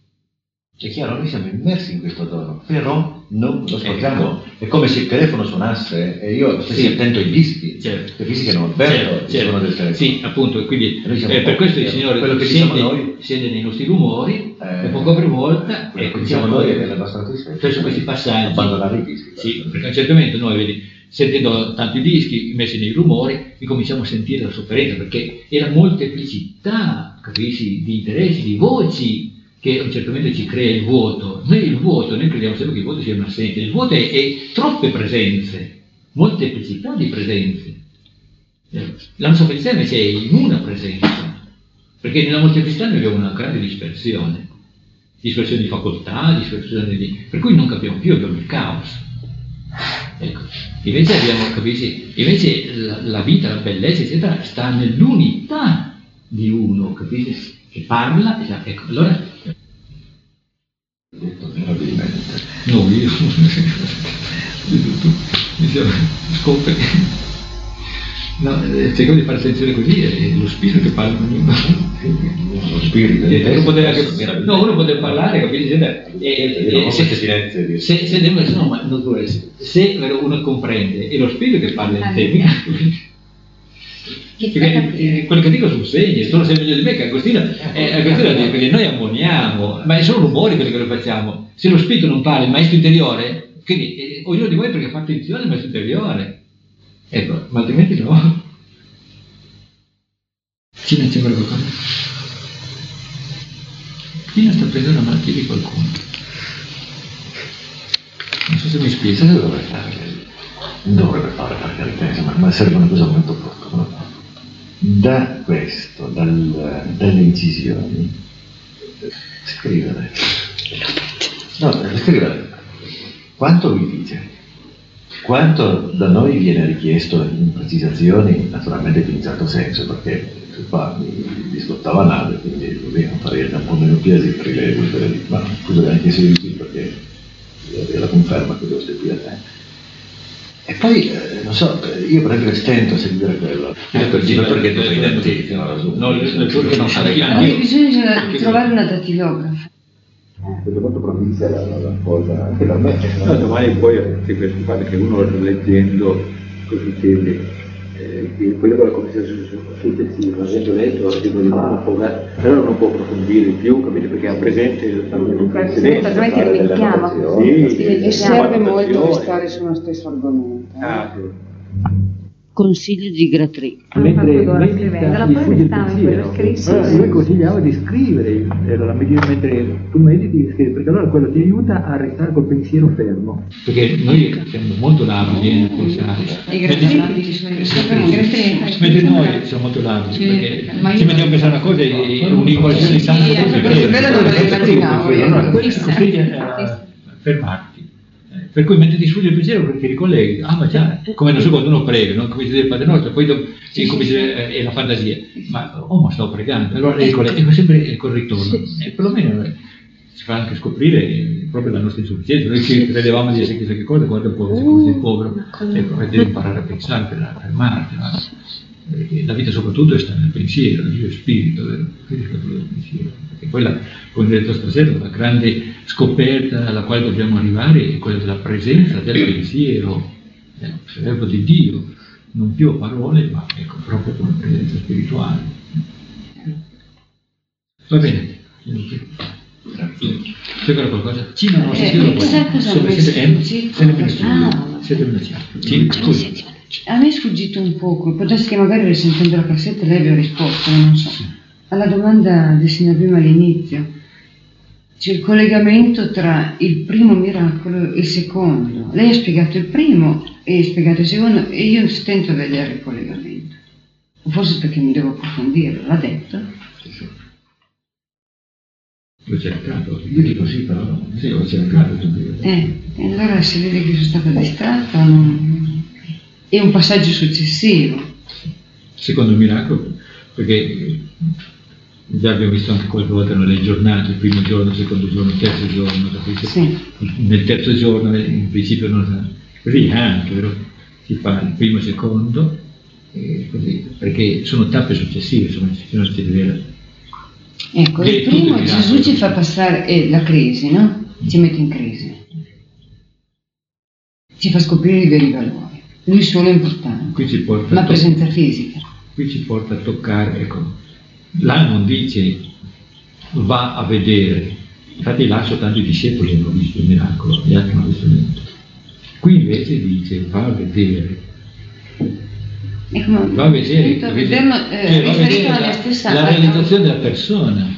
È chiaro, noi siamo immersi in questo dono, però non lo scorgiamo. È come se il telefono suonasse e io stessi sì. attento ai dischi, certo. capisci che non avverto certo, il certo. suono del telefono. Sì, appunto, quindi eh, per questo il Signore quello che siede, diciamo noi, siede nei nostri rumori, eh, e poco per volta, quello ecco, che diciamo noi è nella nostra tristezza, su questi passaggi, abbandonare i dischi. Sì, perché a un certo momento noi, vedi, sentendo tanti dischi messi nei rumori, ricominciamo a sentire la sofferenza, perché è la molteplicità, capisci, di interessi, di voci, che a un certo momento ci crea il vuoto. Noi il vuoto, noi crediamo sempre che il vuoto sia un'assenza, il vuoto è, è troppe presenze, molteplicità di presenze. La nostra felicità invece è in una presenza, perché nella molteplicità noi abbiamo una grande dispersione, dispersione di facoltà, dispersione di... per cui non capiamo più, abbiamo il caos. Ecco. Invece abbiamo, capisci, invece la, la vita, la bellezza, eccetera, sta nell'unità di uno, capisci? Che parla, ecco, allora... No, io... mi siamo scopri. No, cerchiamo di fare attenzione così, è lo spirito che parla ognuno. Lo spirito, uno poteva, che, no, uno poteva parlare, capisci? E, e, e, se, se, se, se, no, ma non se uno comprende, è lo spirito che parla in te. Perché quello che dico sono segni, sono sei meglio di me che Agostino, eh, Agostino dice che noi ammoniamo, ma sono rumori quelli che lo facciamo. Se lo spirito non parla, il maestro interiore, quindi eh, ognuno di voi perché fa attenzione al maestro interiore, ecco, ma altrimenti no. Ci ne c'è qualcosa? Tina sta prendendo la malattia di qualcuno. Non so se mi spiego. Sai cosa dovrebbe fare? Non dovrebbe fare, per carità, ma, ma serve una cosa molto opportuna. Da questo, dal, dalle incisioni, scrivere. No, scrivere. Quanto vi dice? Quanto da noi viene richiesto in precisazioni, naturalmente in un certo senso, perché qua mi, mi scottava nave, quindi dobbiamo fare un po' meno piesi per le ma scusa anche se io perché è la conferma che devo stare qui a te. E poi, eh, non so, io per esempio stento a seguire quello. Eh, perché sì, perché tu eh, sei eh, dentista, no? no, le- le cose non sarei Ah, io. bisogna trovare una datilografa. Perché molto provincia la, la cosa, anche per me. No, domani poi anche questo fatto che uno leggendo cosa succede, eh, che poi dopo la conversazione successiva, avendo letto l'articolo di mano, può, allora non può approfondire di più, capite? Perché ha presente il Altrimenti dimentichiamo. Sì, E sì, serve sì, molto sì. restare sullo stesso argomento. eh. Ah, sì. Consiglio di Gratry. Mentre d'ora scrivendo, medita, poi gli fugge il restava in quello pensiero. scritto. Allora lui consigliava di scrivere, era la medita, mentre tu mediti, scrivi, perché allora quello ti aiuta a restare col pensiero fermo. Perché noi siamo molto labili eh, nel pensare. I Mentre- grattini sono sempre un grattino. Mentre noi siamo molto labili, Sì, perché ma io- ci mettiamo a pensare a cose e un'equazione di tanto Sì, tempo quello non me lo immaginavo io. Allora, questo costringe a fermarti. Eh, Per cui mentre ti sfugge il pensiero perché ricolleghi, ah ma già, come non so quando uno prega, no? Come si dice il Padre Nostro, poi dopo, sì, come si dice, eh, è la fantasia, ma oh ma sto pregando, allora ricolleghi, ecco sempre col ritorno, e perlomeno eh, ci fa anche scoprire eh, proprio la nostra insufficienza, noi ci credevamo di essere chissà che cosa, guarda un po' come sei povero, ecco, devi imparare a pensare per fermarti, no? Perché la vita soprattutto è stata nel pensiero, Dio è spirito, vero? Quindi è stato il pensiero. E poi, la, come detto stasera, la grande scoperta alla quale dobbiamo arrivare è quella della presenza del pensiero, del servo di Dio, non più a parole, ma ecco, proprio come presenza spirituale. Va bene. C'è ancora qualcosa? Sì, no, no, si Eh, scrive dopo. sai cosa ho Sempre- messo? sempre- Sì, sempre minuti. ah. Sette minuti. Sì, scusi. A me è sfuggito un poco, può darsi che magari risentendo la cassetta lei abbia risposto, ma non so. Alla domanda del signor Prima all'inizio, c'è il collegamento tra il primo miracolo e il secondo. Lei ha spiegato il primo e ha spiegato il secondo e io stento a vedere il collegamento. O forse perché non devo approfondirlo, l'ha detto? L'ho cercato, io dico sì, però sì, l'ho cercato. Eh, e allora si vede che sono stata distratta o non... È un passaggio successivo. Secondo il miracolo, perché già abbiamo visto anche qualche volta nelle giornate, il primo giorno, il secondo giorno, il terzo giorno, capisci? Sì. Nel terzo giorno in principio non sa, così anche, vero? Si fa il primo e il secondo, e così, perché sono tappe successive, insomma, ci sono si deve. Ecco, Che il è tutto primo il miracolo. Gesù ci fa passare eh, la crisi, no? Ci mette in crisi. Ci fa scoprire i veri valori. Lui solo è importante. Qui ci porta, La a to- presenza fisica. qui ci porta a toccare, ecco, là non dice va a vedere, infatti là soltanto i discepoli hanno visto il miracolo, gli altri non hanno visto niente. Qui invece dice va a vedere. Ecco, ma Va a vedere, appunto, a vederlo eh, cioè, va a riferito vedere alla la, stessa la realizzazione della persona.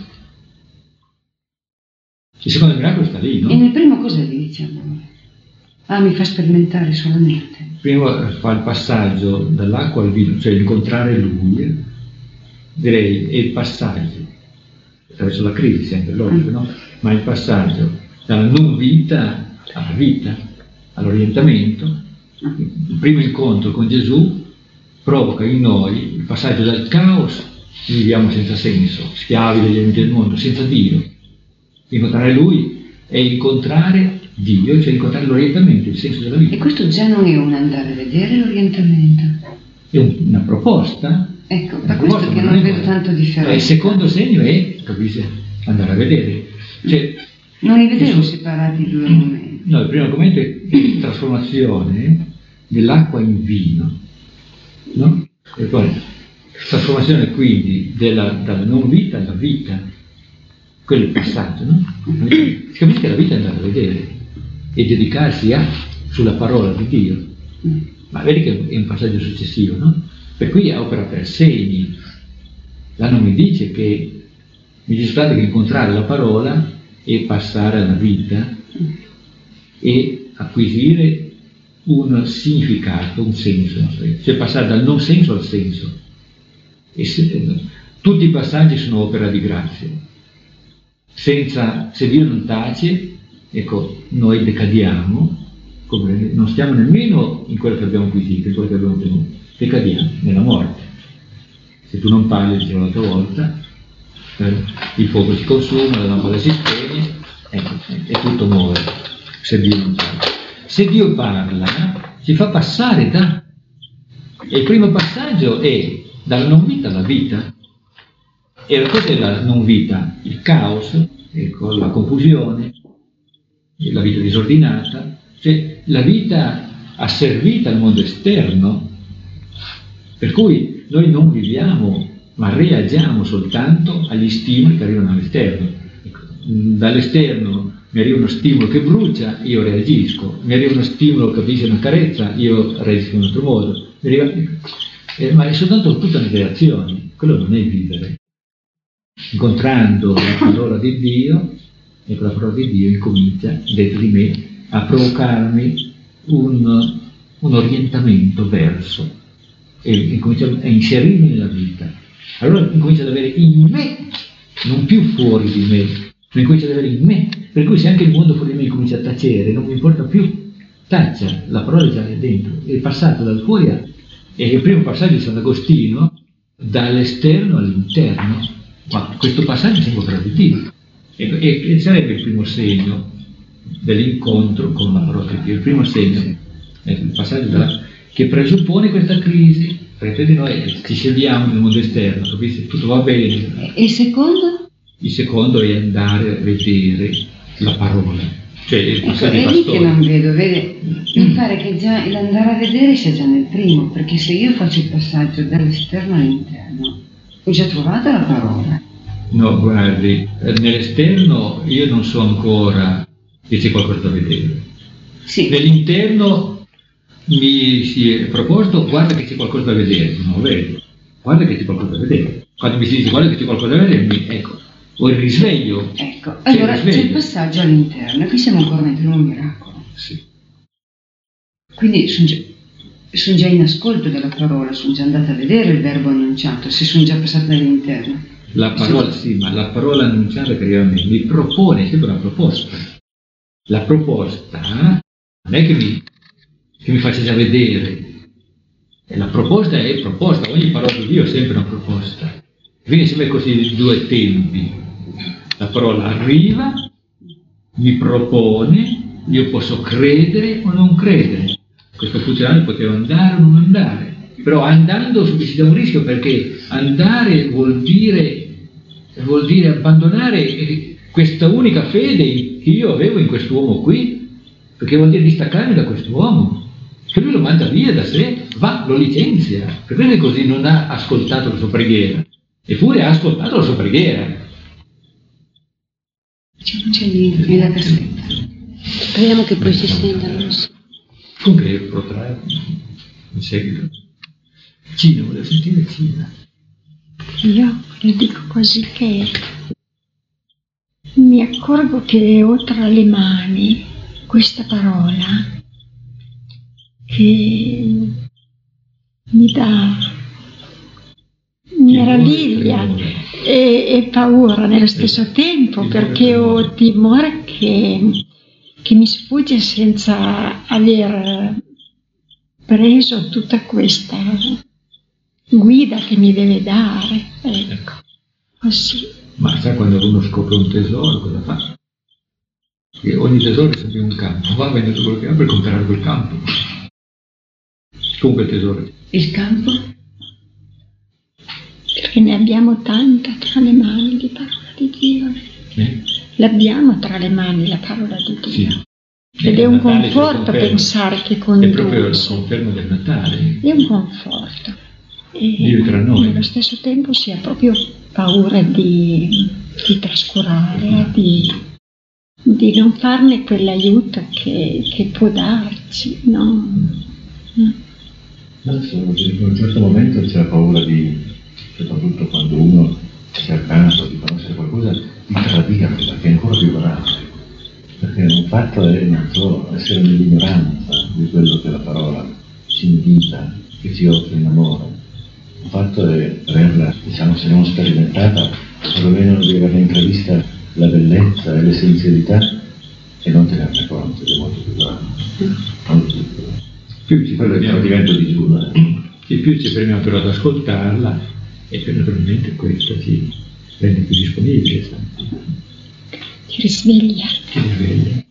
Il secondo miracolo sta lì, E no? nel primo cosa dice allora? Ah, mi fa sperimentare solamente. Prima fa il passaggio dall'acqua al vino, cioè incontrare lui, eh, direi, è il passaggio, attraverso la crisi sempre, logico, no? Ma il passaggio dalla non vita alla vita, all'orientamento. Il primo incontro con Gesù provoca in noi il passaggio dal caos, viviamo senza senso, schiavi degli eventi del mondo, senza Dio. Incontrare Lui è incontrare Dio, cioè incontrare l'orientamento, il senso della E vita. questo già non è un andare a vedere l'orientamento. È un- una proposta. Ecco, una per proposta, questo che ma non è vedo quello. tanto E differenza. il secondo segno è, capisci, andare a vedere. Cioè, Non li vedevo Gesù- separati i due momenti. no, il primo argomento è trasformazione dell'acqua in vino, no? E poi trasformazione quindi della, dalla non vita alla vita, quello è il passaggio, no? Si capisce che la vita è andare a vedere e dedicarsi a, sulla parola di Dio, ma vedi che è un passaggio successivo, no? Per cui è opera per segni, là non mi dice che mi dice soltanto che incontrare la parola e passare alla vita e acquisire un significato, un senso, cioè passare dal non senso al senso. E se, tutti i passaggi sono opera di grazia. Senza, se Dio non tace, ecco, noi decadiamo, non stiamo nemmeno in quello che abbiamo acquisito, in quello che abbiamo ottenuto, decadiamo nella morte. Se tu non parli, dicevo l'altra volta, eh, il fuoco si consuma, la lampada si spegne, ecco, è tutto muore, se Dio non parla. Se Dio parla, si fa passare da... E il primo passaggio è dalla non vita alla vita. E cos'è la non vita? Il caos, ecco, la confusione, la vita disordinata, cioè la vita asservita al mondo esterno, per cui noi non viviamo, ma reagiamo soltanto agli stimoli che arrivano all'esterno. Ecco, dall'esterno mi arriva uno stimolo che brucia, io reagisco, mi arriva uno stimolo che dice una carezza, io reagisco in un altro modo, mi arriva, eh, ma è soltanto tutta una reazione, quello non è vivere. Incontrando la parola di Dio, e la parola di Dio incomincia dentro di me a provocarmi un, un orientamento verso, e incomincia a inserirmi nella vita. Allora incomincia ad avere in me, non più fuori di me, ma incomincia ad avere in me, per cui se anche il mondo fuori di me comincia a tacere, non mi importa più, taccia, la parola è già lì dentro, è passato dal fuori a... E il primo passaggio di Sant'Agostino, dall'esterno all'interno, ma questo passaggio sembra opera di Dio, e, e, e sarebbe il primo segno dell'incontro con la parola di Dio, il primo segno, è il passaggio della, che presuppone questa crisi, perché noi ci sediamo nel mondo esterno, capisci? Tutto va bene. E il secondo? Il secondo è andare a vedere la parola. Cioè, ecco, è lì che non vedo, vede? Mi pare che già l'andare a vedere sia già nel primo, perché se io faccio il passaggio dall'esterno all'interno, ho già trovato la parola. No, guardi, nell'esterno io non so ancora che c'è qualcosa da vedere. Sì. Nell'interno mi si è proposto, guarda che c'è qualcosa da vedere, non lo vedo. Guarda che c'è qualcosa da vedere. Quando mi si dice guarda che c'è qualcosa da vedere, mi, ecco, ho il risveglio. Ecco, allora c'è il, c'è il passaggio all'interno, e qui siamo ancora nel primo miracolo. Sì. Quindi sono già, sono già in ascolto della parola, sono già andata a vedere il verbo annunciato, se sono già passata all'interno. La parola, sì, ma la parola annunciata che arriva a me mi propone sempre una proposta. La proposta non è che mi, che mi faccia già vedere. La proposta è proposta, ogni parola di Dio è sempre una proposta. Quindi sempre così due tempi. La parola arriva, mi propone, io posso credere o non credere. Questo funzionario poteva andare o non andare. Però andando ci dà un rischio, perché andare vuol dire, vuol dire abbandonare questa unica fede che io avevo in quest'uomo qui, perché vuol dire distaccarmi da quest'uomo, che lui lo manda via da sé, va, lo licenzia, per questo così non ha ascoltato la sua preghiera, eppure ha ascoltato la sua preghiera. C'è un uccellino nella cassetta. Speriamo che poi si stendano. Comunque protrarre in seguito. Cina, volevo sentire Cina. Io le dico così che mi accorgo che ho tra le mani questa parola che mi dà meraviglia e, e paura nello stesso tempo, perché ho timore che, che mi sfugge senza aver preso tutta questa guida che mi deve dare, ecco, così. Ma sa, quando uno scopre un tesoro, cosa fa? Che ogni tesoro è sempre un campo, va a vendere quello che ha per comprare quel campo. Comunque il tesoro. Il campo? Perché ne abbiamo tanta tra le mani di parola di Dio. Eh? L'abbiamo tra le mani la parola di Dio. Sì. Ed Eh, è un Natale conforto pensare che conduce. È proprio la conferma del Natale. È un conforto. E Dio tra noi. Nello stesso tempo si ha proprio paura di, di trascurare, di, di non farne quell'aiuto che, che può darci, no? Adesso, in un certo momento c'è la paura di, soprattutto quando uno cercato di conoscere qualcosa, di tradirla, che è ancora più grave. Perché un fatto è non solo essere nell'ignoranza di quello che la parola ci invita, che ci offre in amore. Un fatto è averla, diciamo, se non sperimentata, perlomeno di averla intravista la bellezza e l'essenzialità e non tenerne conto, che è molto più grave. Molto più grave. Più ci Quello è il tradimento di Giuda. E più ci fermiamo però ad ascoltarla e più naturalmente questo ci rende più disponibile, Ti risveglia. ci risveglia,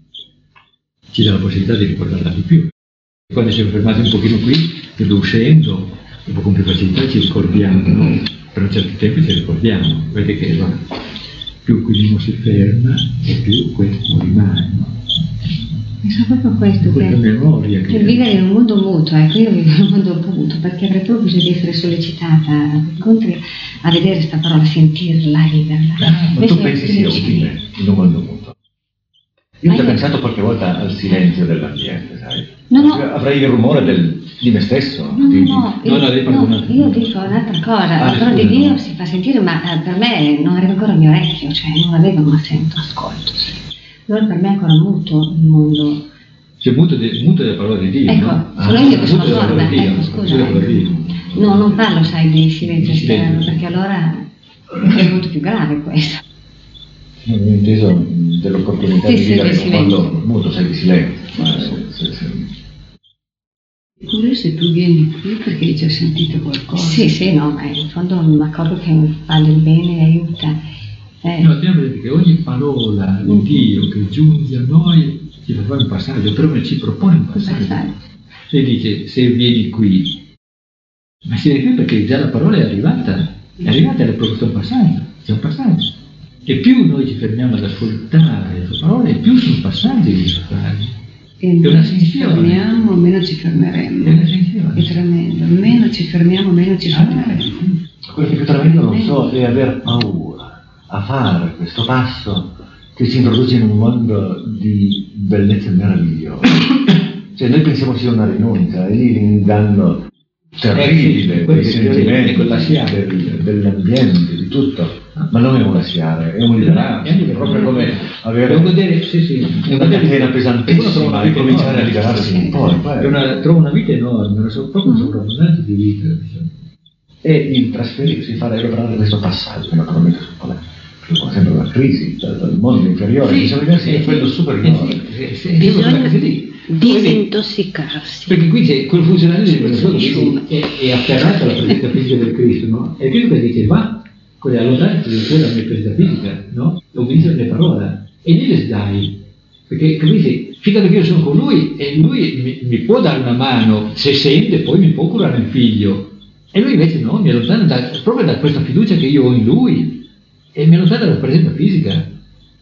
ci dà la possibilità di ricordarla di più. Quando siamo fermati un pochino qui, credo uscendo, un po' con più facilità ci ricordiamo, no? Per un certo tempo ci ricordiamo, vedete che va, più qui uno si ferma e più questo rimane, no? Penso proprio questo, Questa che, memoria che che vivere in un mondo muto, ecco, io vivo in un mondo un po' muto perché avrei proprio bisogno di essere sollecitata incontri a vedere questa parola, sentirla, viverla. Ah, ma tu Invece pensi sia invece- utile in un mondo muto? Io Ma ci ho io- pensato qualche volta al silenzio dell'ambiente, sai? No, no. Avrei il rumore del, di me stesso. No, di- no, No, no, io, devi no, fare un'altra io cosa. dico un'altra cosa, Ah, la parola di scusa, Dio no. si fa sentire, ma eh, per me non arriva ancora al mio orecchio, cioè non la vedo, ma sento, ascolto, sì. Allora per me è ancora muto il mondo. c'è muto, de, muto della parola di Dio, Ecco, no? sono io che sono muto della parola sorda, di Dio, ecco, scusa. muto della parola di Dio. No, non parlo, sai, di silenzio Di silenzio. esterno, perché allora è molto più grave questo. Non ho inteso dell'opportunità Sì, di sì, vivere del in un silenzio. mondo muto, sai, di silenzio. Ma se- se- se- Pure se tu vieni qui perché hai già sentito qualcosa. Sì, sì, no, ma in fondo mi accorgo che mi fa del bene, aiuta. Eh, No, dobbiamo vedere che ogni parola di Dio che giunge a noi ci fa fare un passaggio, però ci propone un passaggio. passaggio. Se dice, se vieni qui, ma si viene qui perché già la parola è arrivata, è arrivata e è proposto un passaggio, c'è un passaggio. E più noi ci fermiamo ad ascoltare le sue parole, più sono passaggi che ci fare. E È una meno ci sensazione. fermiamo, meno ci È fermeremo. una sensazione. È tremendo. Meno ci fermiamo, meno ci fermeremo. Quello che è più tremendo, non so, è aver paura a fare questo passo che ci introduce in un mondo di bellezza meravigliosa. Cioè noi pensiamo sia una rinuncia, e lì l'inganno terribile Eh sì, dei è sentimenti, quel lasciare. del- dell'ambiente, di tutto. Ma non è un lasciare, è un liberarsi, È un liberarsi. proprio come avere È un godere, sì, sì, è una catena pesantissima e cominciare a liberarsi un po'. e poi- È una, trovo una vita enorme, una, so- proprio una sovrabbondanza di vita. Diciamo. E il trasferirsi, fare lavorare questo passaggio, naturalmente come sempre una crisi dal, dal mondo inferiore, Sì, bisogna diversi eh, da quello sì, superiore. eh, sì, sì, sì, Bisogna sì, sì. disintossicarsi. Perché qui c'è quel funzionario di quello che è, è afferrato alla presenza fisica del Cristo, no? E Cristo che dice, va, con le allontanze della mia presenza fisica, no? Obbedisce alle parole. E lì le dai. Perché capisci, fino a che io sono con lui e lui mi, mi può dare una mano, se sente poi mi può curare il figlio. E lui invece no, mi allontana da, proprio da questa fiducia che io ho in lui e mi allontana dalla presenza fisica.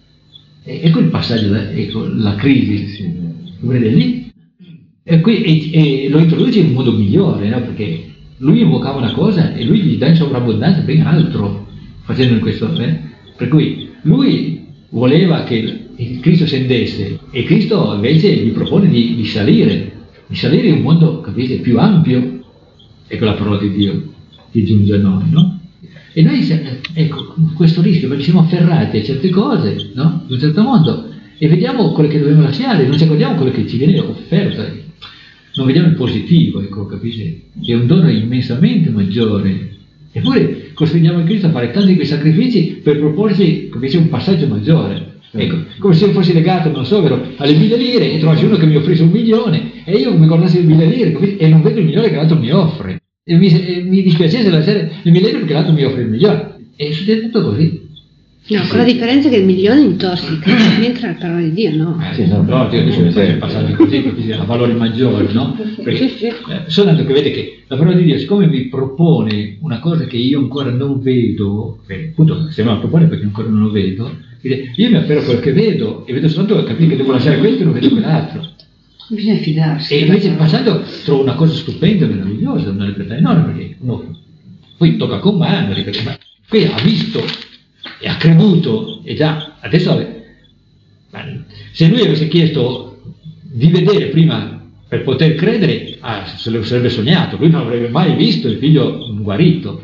E, ecco il passaggio, da- ecco la crisi, sì, lo vedete lì? E, qui, e, e lo introduce in un modo migliore, no? Perché lui invocava una cosa e lui gli dà in sovrabbondanza ben altro, facendo in questo, eh? Per cui lui voleva che il Cristo scendesse e Cristo invece gli propone di, di salire, di salire in un mondo, capite, più ampio. Ecco la parola di Dio che giunge a noi, no? E noi, se- ecco, questo rischio, perché siamo afferrati a certe cose, no? In un certo modo, e vediamo quello che dobbiamo lasciare, non ci accorgiamo quello che ci viene offerto, non vediamo il positivo, ecco, capisci? Che è un dono immensamente maggiore. Eppure costringiamo il Cristo a fare tanti di quei sacrifici per proporci, capisci, un passaggio maggiore. Ecco, come se io fossi legato, non so, vero, alle mille lire e trovassi uno che mi offrisse un milione e io mi guardassi le mille lire, capisci? E non vedo il milione che l'altro mi offre. E mi, e mi dispiacesse lasciare le mille lire perché l'altro mi offre il milione. E succede tutto così. No, con la differenza che il milione intossica, mentre la parola di Dio no. Eh, sì, no, però ti ho detto che passaggi così, capisci, a valori maggiori, no? Perché, Sì, sì. eh, soltanto che vede che la parola di Dio, siccome mi propone una cosa che io ancora non vedo, beh, appunto se me la propone perché ancora non lo vedo, dice, io mi afferro a quello che vedo e vedo soltanto capire che devo lasciare questo e non vedo quell'altro. Bisogna fidarsi. E della invece parola. passando trovo una cosa stupenda e meravigliosa, una libertà enorme, perché uno poi tocca con mano, perché ma qui ha visto e ha creduto e già adesso ave- ma se lui avesse chiesto di vedere prima per poter credere, ah, se lo sarebbe sognato, lui non avrebbe mai visto il figlio guarito.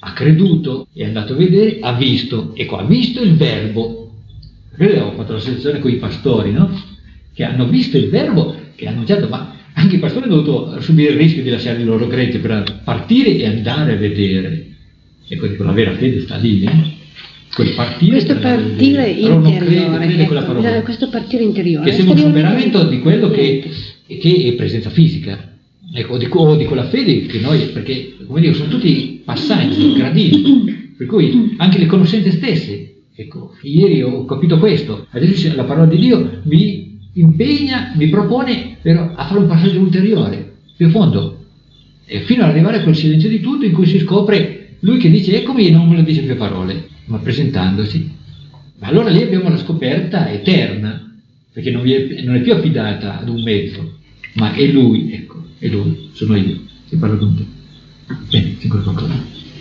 ha creduto, è andato a vedere, ha visto, ecco, ha visto il verbo. Io ho fatto la selezione con i pastori, no? Che hanno visto il verbo, che hanno annunciato, ma anche i pastori hanno dovuto subire il rischio di lasciare i loro greggi per partire e andare a vedere. Ecco, dico, la vera fede sta lì, eh? Quel partire, questo partire interiore, crede, crede ecco, quella parola, questo partire interiore, che sembra un superamento di quello che, che è presenza fisica, ecco, di, o di quella fede che noi, perché come dico, sono tutti passaggi, gradini, per cui anche le conoscenze stesse, ecco, ieri ho capito questo, adesso la parola di Dio mi impegna, mi propone però a fare un passaggio ulteriore, più a fondo, e fino ad arrivare a quel silenzio di tutto in cui si scopre lui che dice eccomi e non me lo dice più a parole, ma presentandosi. Ma allora lì abbiamo la scoperta eterna, perché non è, non è più affidata ad un mezzo, ma è lui, ecco, è lui, sono io, che parlo con te. Bene, c'è qualcosa.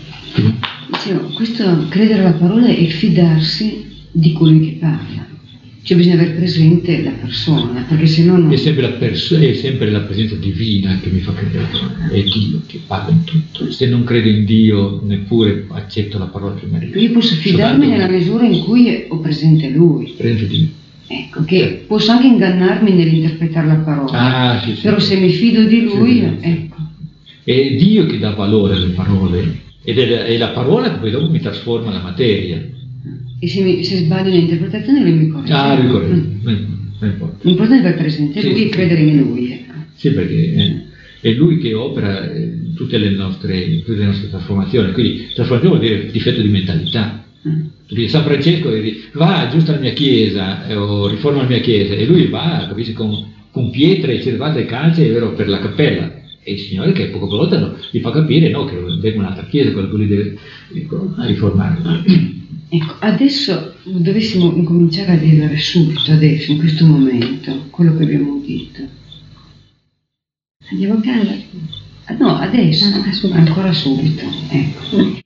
Dicevo, questo credere alla parola è fidarsi di colui che parla. Cioè bisogna avere presente la persona, perché se no non... È sempre la, perso- è sempre la presenza divina che mi fa credere, è Dio che parla in tutto. Se non credo in Dio, neppure accetto la parola che mi arriva. Io posso fidarmi nella misura in cui ho presente Lui. Presente Dio. Ecco, che posso anche ingannarmi nell'interpretare la parola, Ah, sì, sì, però sì. se mi fido di Lui, Sì, sì. ecco. È Dio che dà valore alle parole, ed è la, è la parola che poi dopo mi trasforma la materia. E se, mi, se sbaglio nell'interpretazione lui mi corregge. Ah, lui corregge, Mm. non non importa. L'importante è avere presente Sì, Lui sì, e credere in Lui. Ecco. Sì, perché eh, è lui che opera eh, tutte le nostre, tutte le nostre trasformazioni, quindi trasformazione vuol dire difetto di mentalità. Mm. Tu dici, San Francesco dici, va, aggiusta la mia chiesa eh, o riforma la mia chiesa, e lui va, capisci, con, con pietre cervate e calce, è vero, per la cappella. E il Signore che poco per volta no, gli fa capire no, che deve un'altra chiesa, quello che lui deve ecco, a riformare. Ecco, adesso dovessimo incominciare a vivere subito, adesso, in questo momento, quello che abbiamo udito. Andiamo a casa? Ah, no, adesso, Ah, subito. ancora subito, ecco.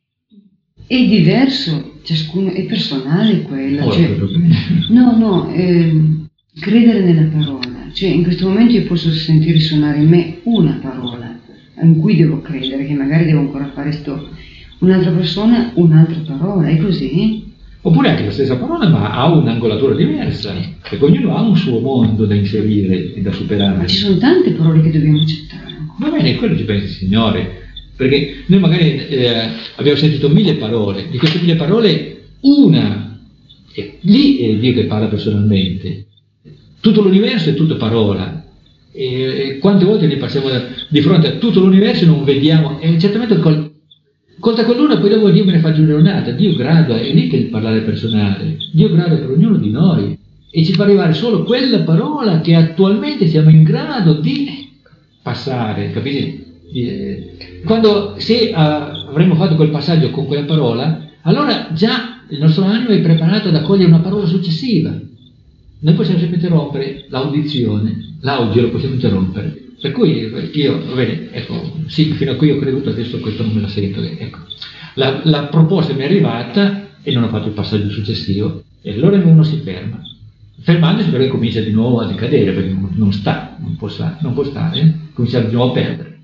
È diverso, ciascuno, è personale quello. Oh, Cioè, proprio bene. no, no, ehm, credere nella parola. Cioè, in questo momento io posso sentire suonare in me una parola in cui devo credere, che magari devo ancora fare sto... Un'altra persona, un'altra parola, è così? Oppure anche la stessa parola, ma ha un'angolatura diversa, perché ognuno ha un suo mondo da inserire e da superare. Ma ci sono tante parole che dobbiamo accettare. Va bene, quello ci pensa il Signore, perché noi magari eh, abbiamo sentito mille parole, di queste mille parole una, e lì è Dio che parla personalmente, tutto l'universo è tutto parola, e, e quante volte ne passiamo di fronte a tutto l'universo e non vediamo, e certamente col, conta con l'una, poi dopo Dio me ne fa aggiungere un'altra, Dio gradua, è lì che il parlare personale, Dio gradua per ognuno di noi e ci fa arrivare solo quella parola che attualmente siamo in grado di passare, capisci? Quando se uh, avremo fatto quel passaggio con quella parola, allora già il nostro animo è preparato ad accogliere una parola successiva. Noi possiamo sempre interrompere l'audizione, l'audio lo possiamo interrompere. Per cui io, va bene, ecco, sì, fino a qui ho creduto, adesso questo non me la sento. Ecco. La, la proposta mi è arrivata e non ho fatto il passaggio successivo, e allora uno si ferma. Fermandosi però comincia di nuovo a decadere, perché non, non sta, non può, sta, non può stare, eh? comincia di nuovo a perdere.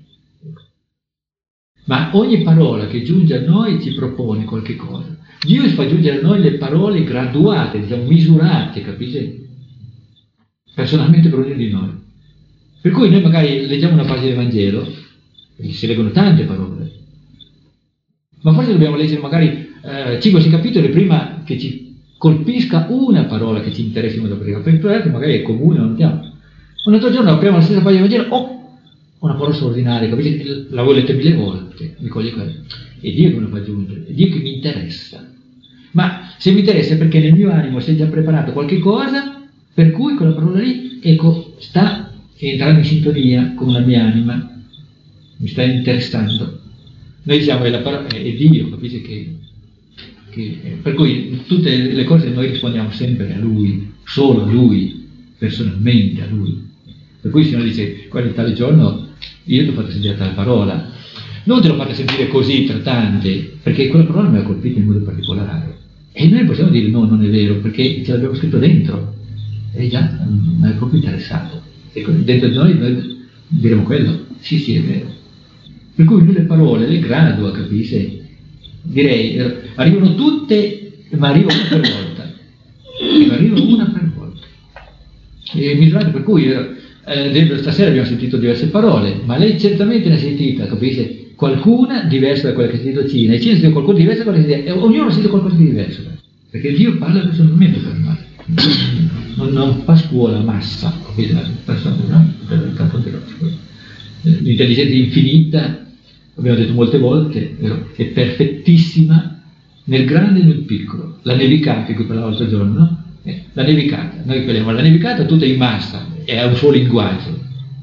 Ma ogni parola che giunge a noi ci propone qualche cosa. Dio fa giungere a noi le parole graduate, diciamo, misurate, capite? Personalmente per ognuno di noi. Per cui noi magari leggiamo una pagina del Vangelo, e si leggono tante parole, ma forse dobbiamo leggere magari eh, cinque sei capitoli prima che ci colpisca una parola che ci interessi in modo particolare, perché magari è comune, non andiamo. Un altro giorno apriamo la stessa pagina del Vangelo, oh, una parola straordinaria, capite? L'avevo letta mille volte, mi coglie quello. È Dio che me lo fa aggiungere, è Dio che mi interessa. Ma se mi interessa è perché nel mio animo si è già preparato qualche cosa, per cui quella parola lì, ecco, sta entrando in sintonia con la mia anima, mi sta interessando. Noi diciamo che la parola è Dio, capisci che, che per cui tutte le cose noi rispondiamo sempre a Lui, solo a Lui, personalmente a Lui. Per cui il Signore dice, guarda, tale giorno io ti ho fatto sentire tale parola, non te l'ho fatta sentire così tra tante, perché quella parola mi ha colpito in modo particolare. E noi possiamo dire no, non è vero, perché ce l'abbiamo scritto dentro, e già mi è proprio interessato. E dentro di noi noi diremo quello, sì sì è vero. Per cui lui le parole le gradua, capisci? direi, arrivano tutte, ma arriva una per volta, e arriva una per volta. E misurate, per cui, eh, ad esempio, stasera abbiamo sentito diverse parole, ma lei certamente ne ha sentita, capisce? Qualcuna diversa da quella che ha sentito Cina, e Cina ha sentito qualcosa di diverso da quella che ha sentito, e ognuno ha sentito qualcosa di diverso, perché Dio parla personalmente per noi. Non, non fa scuola massa, l'intelligenza infinita, abbiamo detto molte volte, è perfettissima nel grande e nel piccolo. La nevicata, di cui parlavo l'altro giorno, no? La nevicata, noi parliamo, la nevicata tutta in massa, è un suo linguaggio,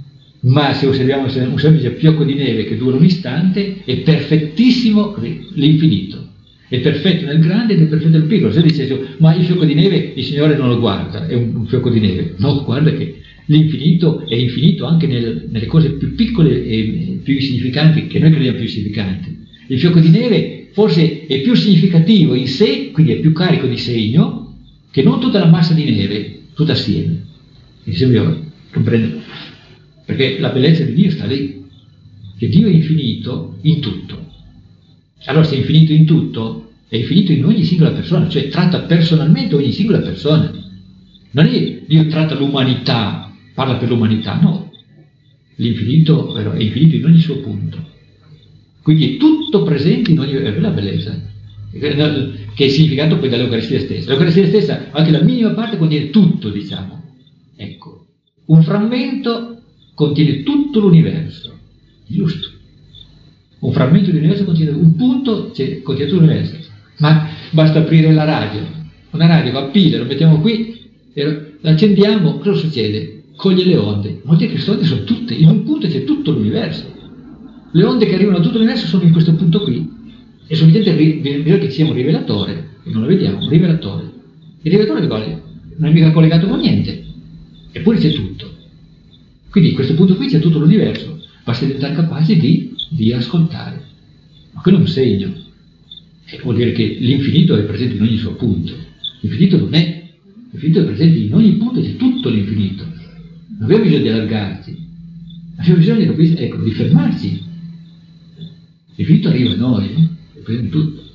ma se osserviamo un semplice fiocco di neve che dura un istante, è perfettissimo l'infinito. È perfetto nel grande ed è perfetto nel piccolo. Se dice, ma il fiocco di neve il Signore non lo guarda, è un, un fiocco di neve. No, guarda che l'infinito è infinito anche nel, nelle cose più piccole e più insignificanti, che noi crediamo più significanti. Il fiocco di neve forse è più significativo in sé, quindi è più carico di segno, che non tutta la massa di neve, tutta assieme. Insieme, comprende? Perché la bellezza di Dio sta lì, che Dio è infinito in tutto. Allora, se è infinito in tutto, è infinito in ogni singola persona, cioè tratta personalmente ogni singola persona. Non è Dio tratta l'umanità, parla per l'umanità, no. L'infinito è infinito in ogni suo punto. Quindi è tutto presente in ogni... è la bellezza, che è il significato poi dell'Eucaristia stessa. L'Eucaristia stessa, anche la minima parte, contiene tutto, diciamo. Ecco, un frammento contiene tutto l'universo, giusto? Un frammento di universo contiene un punto, cioè, contiene tutto l'universo. Ma basta aprire la radio, una radio va a pila, lo mettiamo qui, l'accendiamo, cosa succede? Coglie le onde. Molte di queste onde sono tutte, in un punto c'è tutto l'universo. Le onde che arrivano a tutto l'universo sono in questo punto qui. È sufficiente bisogna che ci sia un rivelatore, che non lo vediamo, un rivelatore. Il rivelatore non è mica collegato con niente, eppure c'è tutto. Quindi in questo punto qui c'è tutto l'universo, basta diventare capaci di, di ascoltare. Ma quello è un segno. E vuol dire che l'infinito è presente in ogni suo punto. L'infinito non è, l'infinito è presente in ogni punto, c'è tutto l'infinito. Non abbiamo bisogno di allargarci, abbiamo bisogno di, ecco, di fermarci. L'infinito arriva a noi, è presente in tutto.